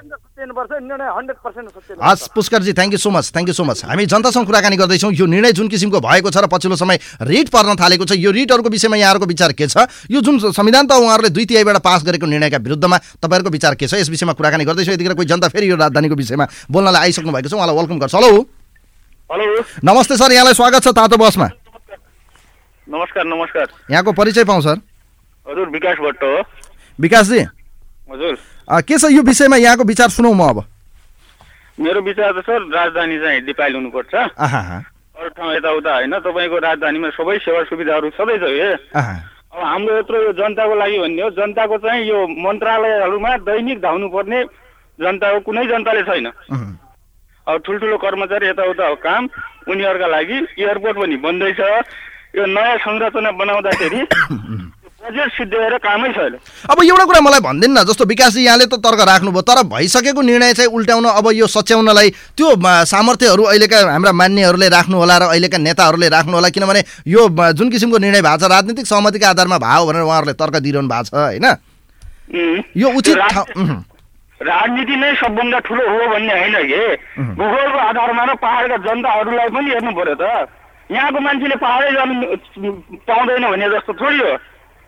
Speaker 4: हस् पुष्करजी thank you so much thank you so much हामी जनतासँग कुराकानी गर्दैछौँ यो निर्णय जुन किसिमको भएको छ र पछिल्लो समय रिट पर्न थालेको छ यो रिटहरूको विषयमा यहाँहरूको विचार के छ यो जुन संविधान त उहाँहरूले दुई तिहाईबाट पास गरेको निर्णयका विरुद्धमा तपाईँहरूको विचार के छ यस विषयमा कुराकानी गर्दैछौँ यतिखेर कोही जनता फेरि यो राजधानीको विषयमा बोल्नलाई आइसक्नु भएको छ उहाँलाई वेलकम गर्छ हेलो
Speaker 11: हेलो
Speaker 4: नमस्ते सर यहाँलाई स्वागत छ तातो बसमा
Speaker 11: नमस्कार नमस्कार
Speaker 4: यहाँको परिचय पाउँ सर
Speaker 11: हजुर विकास भट्ट हो
Speaker 4: विकासजी
Speaker 11: हजुर
Speaker 4: के छ यो विषयमा यहाँको विचार सुनौ म अब
Speaker 11: मेरो विचार त सर राजधानी चाहिँ डिपाइल हुनुपर्छ अरू ठाउँ यताउता होइन तपाईँको राजधानीमा सबै सेवा सुविधाहरू सबै छ है अब हाम्रो यत्रो यो जनताको लागि भन्ने हो जनताको चाहिँ यो मन्त्रालयहरूमा दैनिक धाउनु पर्ने जनताको कुनै जनताले छैन अब ठुल्ठुलो कर्मचारी यताउता हो काम उनीहरूका लागि एयरपोर्ट पनि बन्दैछ यो नयाँ संरचना बनाउँदाखेरि बजेट सिद्ध्याएर कामै छैन
Speaker 4: अब एउटा कुरा मलाई भनिदिनु न जस्तो विकासजी यहाँले त तर्क राख्नुभयो तर भइसकेको निर्णय चाहिँ उल्ट्याउन अब यो सच्याउनलाई त्यो सामर्थ्यहरू अहिलेका हाम्रा मान्यहरूले राख्नु होला र अहिलेका नेताहरूले राख्नु होला किनभने यो जुन किसिमको निर्णय भएको छ राजनीतिक सहमतिका आधारमा भयो भनेर उहाँहरूले तर्क दिइरहनु भएको छ होइन यो उचित
Speaker 11: राजनीति नै सबभन्दा ठुलो हो भन्ने होइन कि भूगोलको आधारमा र पहाडका जनताहरूलाई पनि हेर्नु पर्यो त यहाँको मान्छेले पहाडै जानु पाउँदैन भने जस्तो थोडी हो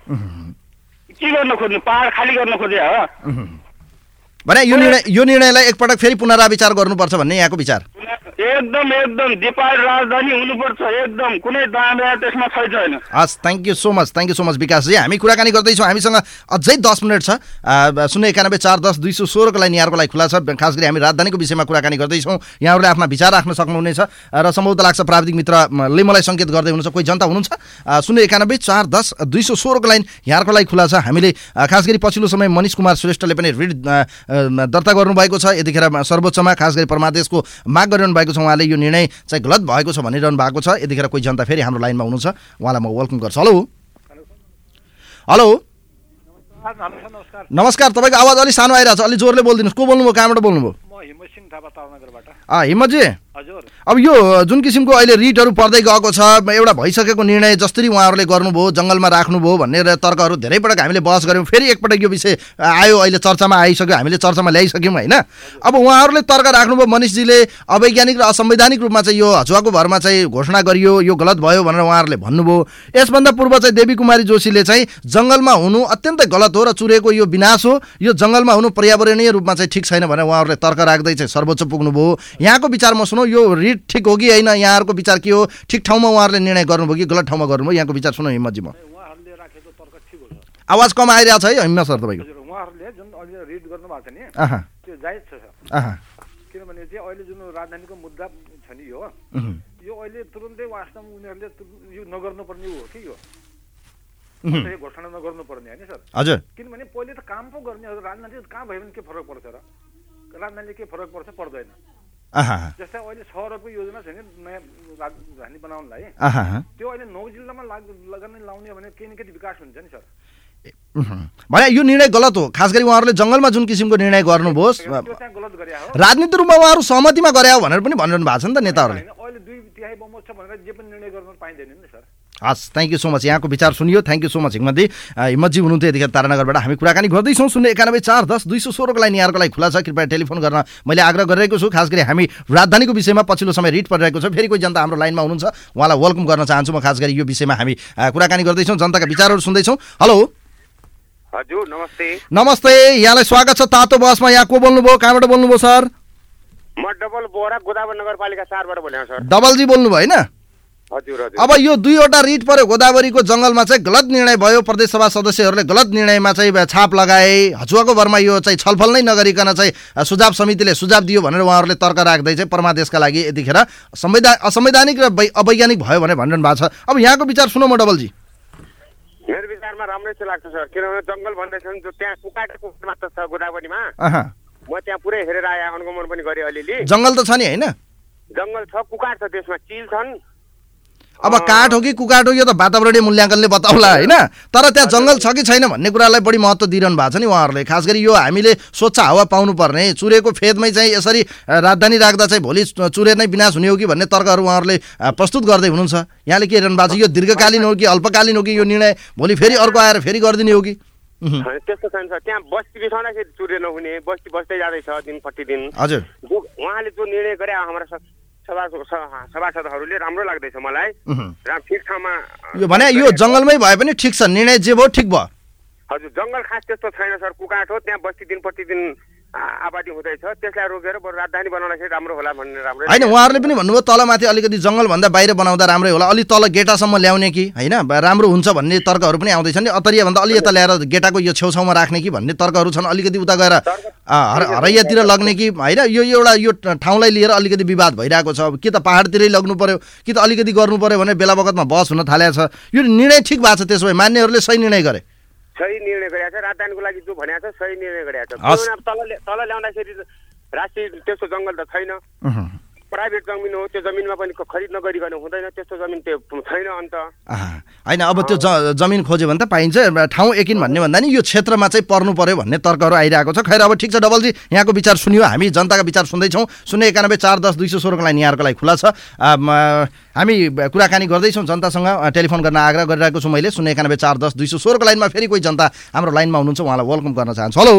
Speaker 11: के गर्न खोज्नु पहाड खाली गर्न खोजे हो
Speaker 4: भने यो निर्णय यो निर्णयलाई एकपटक फेरि पुनराविचार गर्नुपर्छ भन्ने यहाँको विचार
Speaker 11: एकदम एकदम डिपाइल राजधानी हुनुपर्छ एकदम कुनै दाँडा त्यसमा छैन
Speaker 4: हस् thank you so much thank you so much विकासजी हामी कुराकानी गर्दैछौँ हामीसँग अझै दस मिनट छ शून्य एकानब्बे चार दस दुई सौ सोह्रको लाइन यहाँको लागि खुला छ खास गरी हामी राजधानीको विषयमा कुराकानी गर्दैछौँ यहाँहरूले आफ्ना विचार राख्न सक्नुहुनेछ र सम्भवतः लाग्छ प्राविधिक मित्रले मलाई सङ्केत गर्दै हुनुहुन्छ कोही जनता हुनुहुन्छ शून्य एकानब्बे चार दस दुई सौ सोह्रको लाइन यहाँको लागि खुला छ हामीले खास गरी पछिल्लो समय मनिष कुमार श्रेष्ठले पनि रिट दर्ता गर्नुभएको छ यतिखेर सर्वोच्चमा खास गरी परमादेशको माग गरिरहनु भएको छ उहाँले यो निर्णय चाहिँ गलत भएको छ भनिरहनु भएको छ यतिखेर कोही जनता फेरि हाम्रो लाइनमा हुनुहुन्छ उहाँलाई म वेलकम गर्छु हेलो हेलो नमस्कार तपाईँको आवाज अलिक सानो आइरहेको छ अलिक जोरले बोलिदिनुहोस् को बोल्नुभयो कहाँबाट बोल्नुभयो हिम्मतजी अब यो जुन किसिमको अहिले रिटहरू पर्दै गएको छ एउटा भइसकेको निर्णय जसरी उहाँहरूले गर्नुभयो जङ्गलमा राख्नुभयो भन्ने तर्कहरू धेरै पटक हामीले बहस गऱ्यौँ फेरि एकपटक यो विषय आयो अहिले चर्चामा आइसक्यो हामीले चर्चामा ल्याइसक्यौँ होइन अब उहाँहरूले तर्क राख्नुभयो मनिषजीले अवैज्ञानिक र असंवैधानिक रूपमा चाहिँ यो हचुवाको भरमा चाहिँ घोषणा गरियो यो गलत भयो भनेर उहाँहरूले भन्नुभयो यसभन्दा पूर्व चाहिँ देवी कुमारी जोशीले चाहिँ जङ्गलमा हुनु अत्यन्तै गलत हो र चुरेको यो विनाश हो यो जङ्गलमा हुनु पर्यावरणीय रूपमा चाहिँ ठिक छैन भनेर उहाँहरूले तर्क राख्दै चाहिँ सर्वोच्च पुग्नुभयो यहाँको विचार म सुनौ यो रिट ठिक हो कि होइन यहाँहरूको विचार के हो ठिक ठाउँमा उहाँहरूले निर्णय गर्नुभयो कि गलत ठाउँमा गर्नुभयो यहाँको विचार सुनौ हिम्मतजी म आवाज कम आइरहेको छ है हिम्मत सर तपाईँको
Speaker 5: उहाँहरूले जुन अहिले रिट गर्नुभएको छ नि त्यो जायज छ किनभने चाहिँ अहिले जुन राजधानीको मुद्दा छ नि यो यो अहिले तुरुन्तै वास्तवमा उनीहरूले यो नगर्नुपर्ने हो कि यो घोषणा नगर्नुपर्ने होइन सर
Speaker 4: हजुर
Speaker 5: किनभने पहिले त काम पो गर्ने राजधानी कहाँ भयो भने के फरक पर्छ र राजधानीले के फरक पर्छ पर्दैन जस्तै अहिले सहरको योजना छ नि नयाँ राजधानी बनाउनलाई त्यो अहिले नौ जिल्लामा लगानी लाउने भने केही न केही विकास हुन्छ नि सर
Speaker 4: भने यो निर्णय गलत हो खास गरी उहाँहरूले जङ्गलमा जुन किसिमको निर्णय गर्नुभयो राजनीतिक रूपमा उहाँहरू सहमतिमा गरे हो भनेर पनि भनिरहनु भएको छ नि त नेताहरूले
Speaker 5: अहिले दुई तिहाई बहुमत छ भनेर जे पनि निर्णय गर्न पाइँदैन नि सर
Speaker 4: हस् थ्याङ्क यू सो मच यहाँको विचार सुनियो थ्याङ्क यू सो मच हिम्मतजी हिम्मतजी हुनुहुन्थ्यो यतिखेर तारानगरबाट हामी कुराकानी गर्दैछौँ शून्य एकानब्बे चार दस दुई सौ सोह्रको लाइन यहाँको लागि खुला छ कृपया टेलिफोन गर्न मैले आग्रह गरिरहेको छु खास गरी हामी राजधानीको विषयमा पछिल्लो समय रिट परिरहेको छ फेरि कोही जनता हाम्रो लाइनमा हुनुहुन्छ उहाँलाई वेलकम गर्न चाहन्छु म खास गरी यो विषयमा हामी कुराकानी गर्दैछौँ जनताका विचारहरू सुन्दैछौँ हेलो
Speaker 12: हजुर नमस्ते
Speaker 4: नमस्ते यहाँलाई स्वागत छ तातो बसमा यहाँ को बोल्नुभयो कहाँबाट बोल्नुभयो सर
Speaker 12: म डबल बोरा गोदावरी नगरपालिका चारबाट बोलेको सर
Speaker 4: डबलजी बोल्नुभयो होइन
Speaker 12: हजुर हजुर
Speaker 4: अब यो दुईवटा रिट पर्यो गोदावरीको जङ्गलमा चाहिँ गलत निर्णय भयो, प्रदेशसभा सदस्यहरूले गलत निर्णयमा चाहिँ छाप लगाए, हचुवाको भरमा यो चाहिँ छलफल नै नगरिकन चाहिँ सुझाव समितिले सुझाव दियो भनेर उहाँहरूले तर्क राख्दै चाहिँ परमादेशका लागि यतिखेर संवैधानिक असंवैधानिक र अवैज्ञानिक भयो भनेर भनिरहनु भएको छ। अब यहाँको विचार सुनौ म डबलजी।
Speaker 12: मेरो विचारमा राम्रै चाहिँ लाग्छ सर, किनभने जङ्गल भन्दैछन् जो त्यहाँ कुकाटको मात्र छ गोदावरीमा। म त्यहाँ पुरै हेरेर आएँ, अनुगमन पनि गरेँ अलिअलि।
Speaker 4: जङ्गल त छ नि होइन?
Speaker 12: जङ्गल छ, कुकाट छ, त्यसमा चिल छन्।
Speaker 4: अब काठ हो कि कुकाट हो यो त वातावरणीय मूल्याङ्कनले बताउला होइन, तर त्यहाँ जङ्गल छ कि छैन भन्ने कुरालाई बढी महत्त्व दिइरहनु भएको छ नि उहाँहरूले। खास गरी यो हामीले स्वच्छ हावा पाउनुपर्ने, चुरेको फेदमै चाहिँ यसरी राजधानी राख्दा चाहिँ भोलि चुरे नै विनाश हुने हो कि भन्ने तर्कहरू उहाँहरूले प्रस्तुत गर्दै हुनुहुन्छ। यहाँले के हेर्नु भएको छ, यो दीर्घकालीन हो कि अल्पकालीन हो कि यो निर्णय भोलि फेरि अर्को आएर फेरि गरिदिने हो कि?
Speaker 12: त्यस्तो छैन सर, त्यहाँ बस्ती बिसाउँदाखेरि चुरे नहुने, बस्ती बस्दै जाँदैछ दिन प्रतिदिन।
Speaker 4: हजुर,
Speaker 12: जो उहाँले जो निर्णय गरे हाम्रा सभासदहरूले राम्रो लाग्दैछ मलाई। ठिक ठाउँमा
Speaker 4: यो भने यो जङ्गलमै भए पनि ठिक छ, निर्णय जे भयो ठिक भयो।
Speaker 12: हजुर, जङ्गल खास त्यस्तो छैन सर, कुकाट हो, त्यहाँ बस्ती दिन प्रतिदिन आबादी हुँदैछ, त्यसलाई रोकेर बरु राजधानी बनाउँदाखेरि राम्रो होला भन्ने राम्रो
Speaker 4: होइन। उहाँहरूले पनि भन्नुभयो तलमाथि अलिकति जङ्गलभन्दा बाहिर बनाउँदा राम्रै होला, अलि तल गेटासम्म ल्याउने कि होइन राम्रो हुन्छ भन्ने तर्कहरू पनि आउँदैछन् नि। अतरियाभन्दा अलि यता ल्याएर गेटाको यो छेउछाउमा राख्ने कि भन्ने तर्कहरू छन्। अलिकति उता गएर हरैयातिर लग्ने कि होइन, यो एउटा यो ठाउँलाई लिएर अलिकति विवाद भइरहेको छ। कि त पाहाडतिरै लग्नु पर्यो कि त अलिकति गर्नु पर्यो भने बेला बखतमा बहस हुन थालेको छ। यो निर्णय ठिक भएको छ, त्यसो भए मान्नेहरूले सही निर्णय गरे,
Speaker 12: सही निर्णय गरेको छ। राजधानीको लागि जो भनेको छ सही निर्णय गरेको छ। तल तल ल्याउँदाखेरि राष्ट्रिय त्यस्तो जङ्गल त छैन, प्राइभेट जमिन हो, त्यो जमिनमा पनि खरिद नगरिकन हुँदैन, त्यस्तो जमिन त्यो छैन। अन्त
Speaker 4: होइन, अब त्यो जमिन खोज्यो भने त पाइन्छ, ठाउँ एकिन भन्ने भन्दा नि यो क्षेत्रमा चाहिँ पर्नु पर्यो भन्ने तर्कहरू आइरहेको छ। खैर अब ठिक छ डबलजी, यहाँको विचार सुनियो, हामी जनताका विचार सुन्दैछौँ। शून्य एकानब्बे चार दस दुई सय सोह्रको लाइन यहाँहरूको लागि खुला छ। हामी कुराकानी गर्दैछौँ जनतासँग, टेलिफोन गर्न आग्रह गरिरहेको छु मैले। शून्य एकानब्बे चार दस दुई सय सोह्रको लाइनमा फेरि कोही जनता हाम्रो लाइनमा हुनुहुन्छ, उहाँलाई वेलकम गर्न चाहन्छु। हेलो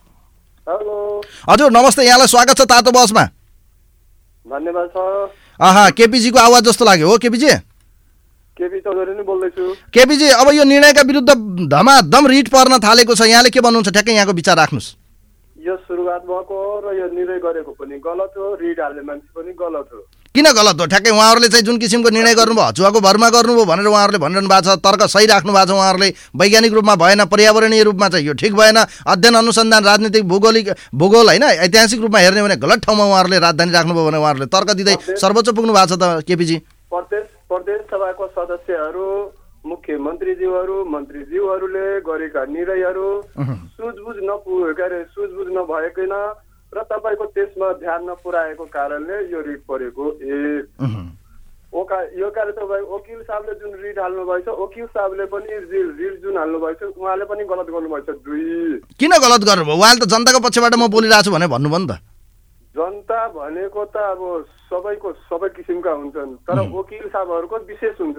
Speaker 4: हजुर, नमस्ते, यहाँलाई स्वागत छ तातो बसमा।
Speaker 5: धन्यवाद सर।
Speaker 4: आहा, केपीजीको आवाज जस्तो लाग्यो हो केपीजी?
Speaker 5: केपी चौधरी नै बोल्दैछु।
Speaker 4: केपीजी, अब यो निर्णयका विरुद्ध धमाधम रिट पर्न थालेको छ, यहाँले के भन्नुहुन्छ? ठ्याक्कै यहाँको विचार राख्नुहोस्।
Speaker 5: यो सुरुवात भएको र यो निर्णय गरेको पनि गलत हो, रिट हाल्ने मान्छे पनि गलत हो।
Speaker 4: किन गलत हो? ठ्याक्कै उहाँहरूले चाहिँ जुन किसिमको निर्णय गर्नुभयो, हचुवाको भरमा गर्नुभयो भनेर उहाँहरूले भनिरहनु भएको छ, तर्क सही राख्नु भएको छ उहाँहरूले। वैज्ञानिक रूपमा भएन, पर्यावरणीय रूपमा चाहिँ यो ठिक भएन, अध्ययन अनुसन्धान राजनीतिक भूगोलिक भूगोल होइन ऐतिहासिक रूपमा हेर्ने भने गलत ठाउँमा उहाँहरूले राजधानी राख्नुभयो भने उहाँहरूले तर्क दिँदै सर्वोच्च पुग्नु भएको छ त केपीजी।
Speaker 5: प्रदेश प्रदेश सभाको सदस्यहरू, मुख्यमन्त्रीज्यूहरू, मन्त्रीज्यूहरूले गरेका निर्णयहरू सुझबुझ नपुगे के अरे सुझबुझ नभएकैन र तपाईँको त्यसमा ध्यान नपुर्याएको कारणले यो रिट परेको। एक ओका यो कार्य तपाईँ वकिल साहबले जुन रिट हाल्नुभएछ, वकिल साहबले पनि रिट जुन हाल्नुभएछ उहाँले पनि गलत गर्नुभएछ। दुई,
Speaker 4: किन गलत गर्नुभयो? उहाँले त जनताको पक्षबाट म बोलिरहेको छु भने भन्नुभयो नि त।
Speaker 5: जनता भनेको त अब सबैको सबै किसिमका हुन्छन्, तर वकिल साहबहरूको विशेष हुन्छ।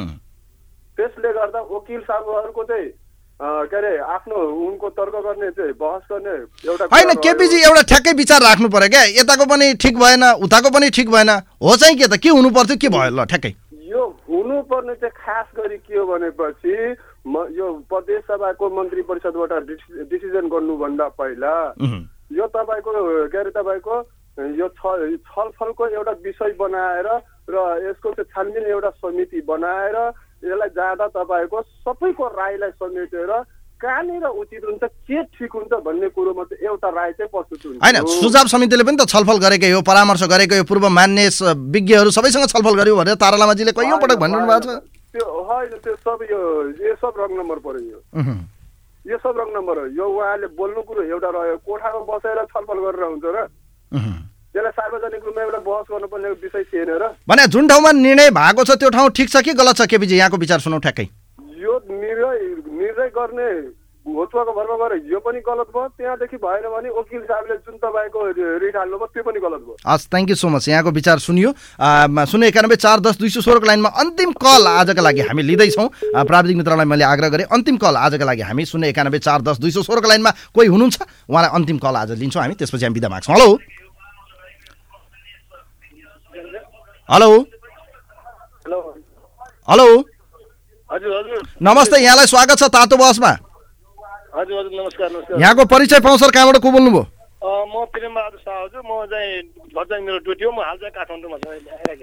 Speaker 5: त्यसले गर्दा वकिल साहबहरूको चाहिँ के अरे आफ्नो उनको तर्क गर्ने चाहिँ बहस गर्ने एउटा
Speaker 4: होइन केपीजी, एउटा ठ्याक्कै विचार राख्नु पर्यो क्या, यताको पनि ठिक भएन उताको पनि ठिक भएन, हो चाहिँ के त के हुनु पर्थ्यो, के भयो ल ठ्याक्कै?
Speaker 5: यो हुनुपर्ने चाहिँ खास गरी के हो भनेपछि यो प्रदेश सभाको मन्त्री परिषदबाट डिसिजन गर्नुभन्दा पहिला यो तपाईँको के अरे तपाईँको यो छलफलको एउटा विषय बनाएर र यसको चाहिँ छानबिन एउटा समिति बनाएर यसलाई जाँदा तपाईँको सबैको रायलाई समेटेर कहाँनिर उचित हुन्छ, के ठिक हुन्छ भन्ने कुरोमा चाहिँ एउटा राय चाहिँ प्रस्तुत हुन्छ।
Speaker 4: होइन, सुझाव समितिले पनि त छलफल गरेकै हो, परामर्श गरेकै हो, पूर्व मान्य विज्ञहरू सबैसँग छलफल गर्यो भनेर तारा लामाजीले कैयौँ पटक भन्नु भएको छ।
Speaker 5: त्यो होइन, त्यो सब यो यो सब रङ नम्बर पर्यो, यो यो सब रङ नम्बर हो। यो उहाँले बोल्नु कुरो एउटा रह्यो, कोठामा बसेर छलफल गरेर हुन्छ र त्यसलाई सार्वजनिक रूपमा एउटा बहस गर्नुपर्ने विषय थिएन र
Speaker 4: भने जुन ठाउँमा निर्णय भएको छ त्यो ठाउँ ठिक छ कि गलत छ केपीजी? यहाँको विचार सुनौ ठ्याक्कै।
Speaker 5: यो निर्णय निर्णय गर्ने होचुवाको भरमा गएर यो पनि गलत भयो, त्यहाँदेखि भएन भने वकिल साहबले जुन तपाईँको रिट हाल्नुभयो त्यो पनि गलत भयो।
Speaker 4: हस्, थ्याङ्क यू सो मच, यहाँको विचार सुनियो। शून्य एकानब्बे चार दस दुई सय सोह्रको लाइनमा अन्तिम कल आजका लागि हामी लिँदैछौँ। प्राविधिक मित्रलाई मैले आग्रह गरेँ अन्तिम कल आजका लागि हामी शून्य एकानब्बे चार दस दुई सय सोह्रको लाइनमा कोही हुनुहुन्छ उहाँलाई अन्तिम कल आज लिन्छौँ हामी, त्यसपछि हामी बिदा माग्छौँ। हेलो हेलो हेलो
Speaker 5: हजुर हजुर
Speaker 4: नमस्ते, यहाँलाई स्वागत छ तातो बसमा।
Speaker 5: हजुर हजुर नमस्कार नमस्कार।
Speaker 4: यहाँको परिचय पाउँ सर, कहाँबाट को बोल्नुभयो?
Speaker 5: म प्रेम बहादुर शाह हजुर, म चाहिँ घर चाहिँ मेरो ड्युटी हो, म हाल चाहिँ काठमाडौँमा छु।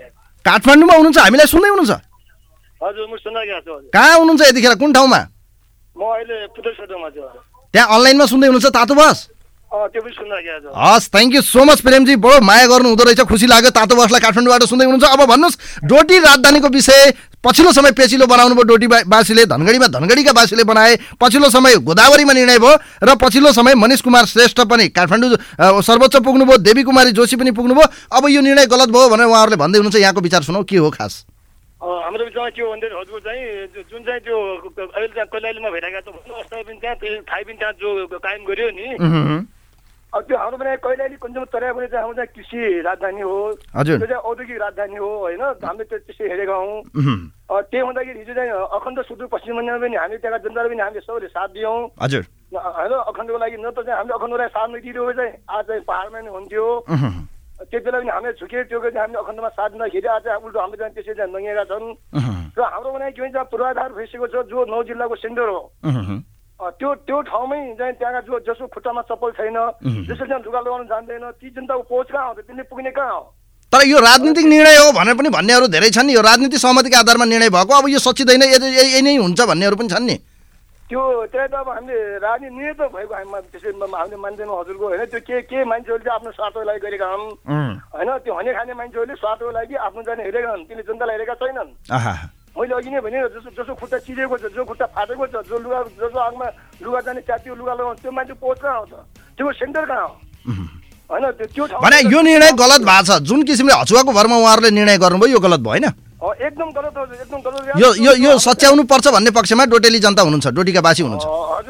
Speaker 4: काठमाडौँमा हुनुहुन्छ, हामीलाई सुन्दै हुनुहुन्छ?
Speaker 5: हजुर म सुनिरहेको छु।
Speaker 4: कहाँ हुनुहुन्छ यतिखेर, कुन ठाउँमा?
Speaker 5: म अहिले पुतलसोटोमा छु।
Speaker 4: त्यहाँ अनलाइनमा सुन्दै हुनुहुन्छ तातो बहस?
Speaker 5: अँ त्यो पनि सुनिरहेको छु।
Speaker 4: हस्, थ्याङ्क यू सो मच प्रेमजी, बडो माया गर्नु हुँदो रहेछ, खुसी लाग्यो। तातो बहसलाई काठमाडौँबाट सुन्दै हुनुहुन्छ। अब भन्नुहोस्, डोटी राजधानीको विषय पछिल्लो समय पेचिलो बनाउनु भयो डोटीवासीले, धनगढीमा धनगढीका वासीले बनाए, पछिल्लो समय गोदावरीमा निर्णय भयो र पछिल्लो समय मनिष कुमार श्रेष्ठ पनि काठमाडौँ सर्वोच्च पुग्नुभयो, देवी कुमारी जोशी पनि पुग्नुभयो। अब यो निर्णय गलत भयो भनेर उहाँहरूले भन्दै हुनुहुन्छ, यहाँको विचार सुनौ, के हो खास?
Speaker 5: हाम्रो विचारमा के हो भने हजुरको चाहिँ जुन चाहिँ त्यो अहिले चाहिँ कैलालीमा भइरहेको छ भन्नु अवस्था पनि त्यहाँ थाहै पनि त्यहाँ जो कायम गर्यो नि, अब त्यो हाम्रो पनि कैलाली कञ्चन तराई पनि चाहिँ हाम्रो चाहिँ कृषि राजधानी हो, त्यो चाहिँ औद्योगिक राजधानी हो होइन, हामीले त्यो त्यसै हेरेका हौँ। त्यही हुँदाखेरि हिजो चाहिँ अखण्ड सुदूरपश्चिममा पनि हामी त्यहाँका जनताले पनि हामीले सबैले साथ दियौँ होइन। अखण्डको लागि न त चाहिँ हामीले अखण्डलाई साथ नदिएको चाहिँ आज चाहिँ पाहाडमा नै हुन्थ्यो, त्यति बेला पनि हामीले झुके त्यो चाहिँ हामीले अखण्डमा साथ दिँदाखेरि आज उल्टो हामीले चाहिँ त्यसरी चाहिँ नङ्गेका छन् र हाम्रो पनि के भन्छ पूर्वाधार भइसकेको छ, जो नौ जिल्लाको सेन्टर हो त्यो त्यो ठाउँमै चाहिँ त्यहाँका जो जसको खुट्टामा चप्पल छैन, जसले चाहिँ लुगा लगाउन जान्दैन, ती जनताको पहुँच कहाँ हो, तिनले पुग्ने कहाँ हो?
Speaker 4: तर यो राजनीतिक निर्णय हो भनेर पनि भन्नेहरू धेरै छन् नि, यो राजनीतिक सहमतिका आधारमा निर्णय भएको, अब यो सच्चिँदैन, यही नै हुन्छ भन्नेहरू पनि छन् नि।
Speaker 5: त्यो त्यही त अब हामीले राजनीति निर्णय त भएको हामी त्यसै हामीले मान्दैनौँ हजुरको होइन। त्यो के के मान्छेहरूले चाहिँ आफ्नो स्वार्थको लागि गरेका हुन् होइन, त्यो हने खाने मान्छेहरूले स्वार्थको लागि आफ्नो जाने हेरेका हुन्, तिनले जनतालाई हेरेका छैनन्। मैले अघि नै भने जसो जसो खुट्टा चिरेको छ, जो खुट्टा फाटेको छ, जो लुगा जसो आगमा लुगा जाने च्यातियो लुगा लगाउँछ, त्यो मान्छे पहुँच कहाँ आउँछ, त्यो सेन्टर कहाँ हो होइन? त्यो
Speaker 4: भने यो निर्णय गलत भएको छ, जुन किसिमले हचुवाको भरमा उहाँहरूले निर्णय गर्नुभयो यो गलत भयो होइन?
Speaker 5: एकदम गलत हो, एकदम गलत।
Speaker 4: यो यो यो सच्याउनु पर्छ भन्ने पक्षमा डोटेली जनता हुनुहुन्छ, डोटीका वासी हुनुहुन्छ।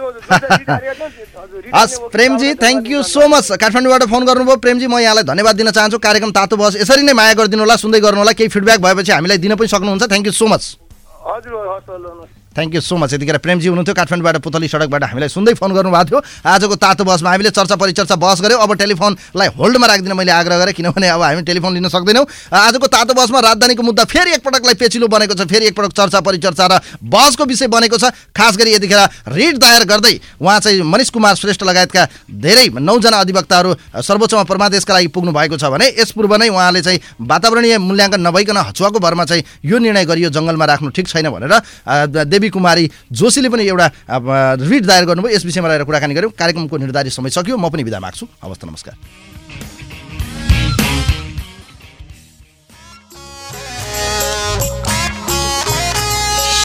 Speaker 4: हस् प्रेमजी, थ्याङ्क यू सो मच, काठमाडौँबाट फोन गर्नुभयो प्रेमजी, म यहाँलाई धन्यवाद दिन चाहन्छु। कार्यक्रम तातो बहस यसरी नै माया गरिदिनु होला, सुन्दै गर्नु होला, केही फिडब्याक भएपछि हामीलाई दिन पनि सक्नुहुन्छ। Thank you so much. Thank you so much. यतिखेर प्रेमजी हुनुहुन्थ्यो काठमाडौँबाट, पुतली सडकबाट हामीलाई सुन्दै फोन गर्नुभएको थियो। आजको तातो बहसमा हामीले चर्चा परिचर्चा बहस गऱ्यौँ। अब टेलिफोनलाई होल्डमा राखिदिन मैले आग्रह गरेँ, किनभने अब हामी टेलिफोन लिन सक्दैनौँ। आजको तातो बहसमा राजधानीको मुद्दा फेरि एकपटकलाई पेचिलो बनेको छ, फेरि एकपटक चर्चा परिचर्चा र बहसको विषय बनेको छ। खास गरी यतिखेर रिट दायर गर्दै उहाँ चाहिँ मनिष कुमार श्रेष्ठ लगायतका धेरै नौजना अधिवक्ताहरू सर्वोच्चमा परमादेशका लागि पुग्नु भएको छ भने यस पूर्व नै उहाँले चाहिँ वातावरणीय मूल्याङ्कन नभइकन हचुवाको भरमा चाहिँ यो निर्णय गरियो जङ्गलमा राख्नु ठिक छैन भनेर देवी कुमारी जोशीले पनि एउटा रिट दायर गर्नुभयो। यस विषयमा रहेर कुराकानी गऱ्यौँ। कार्यक्रमको निर्धारित समय सकियो, म पनि बिदा माग्छु। हवस् त, नमस्कार।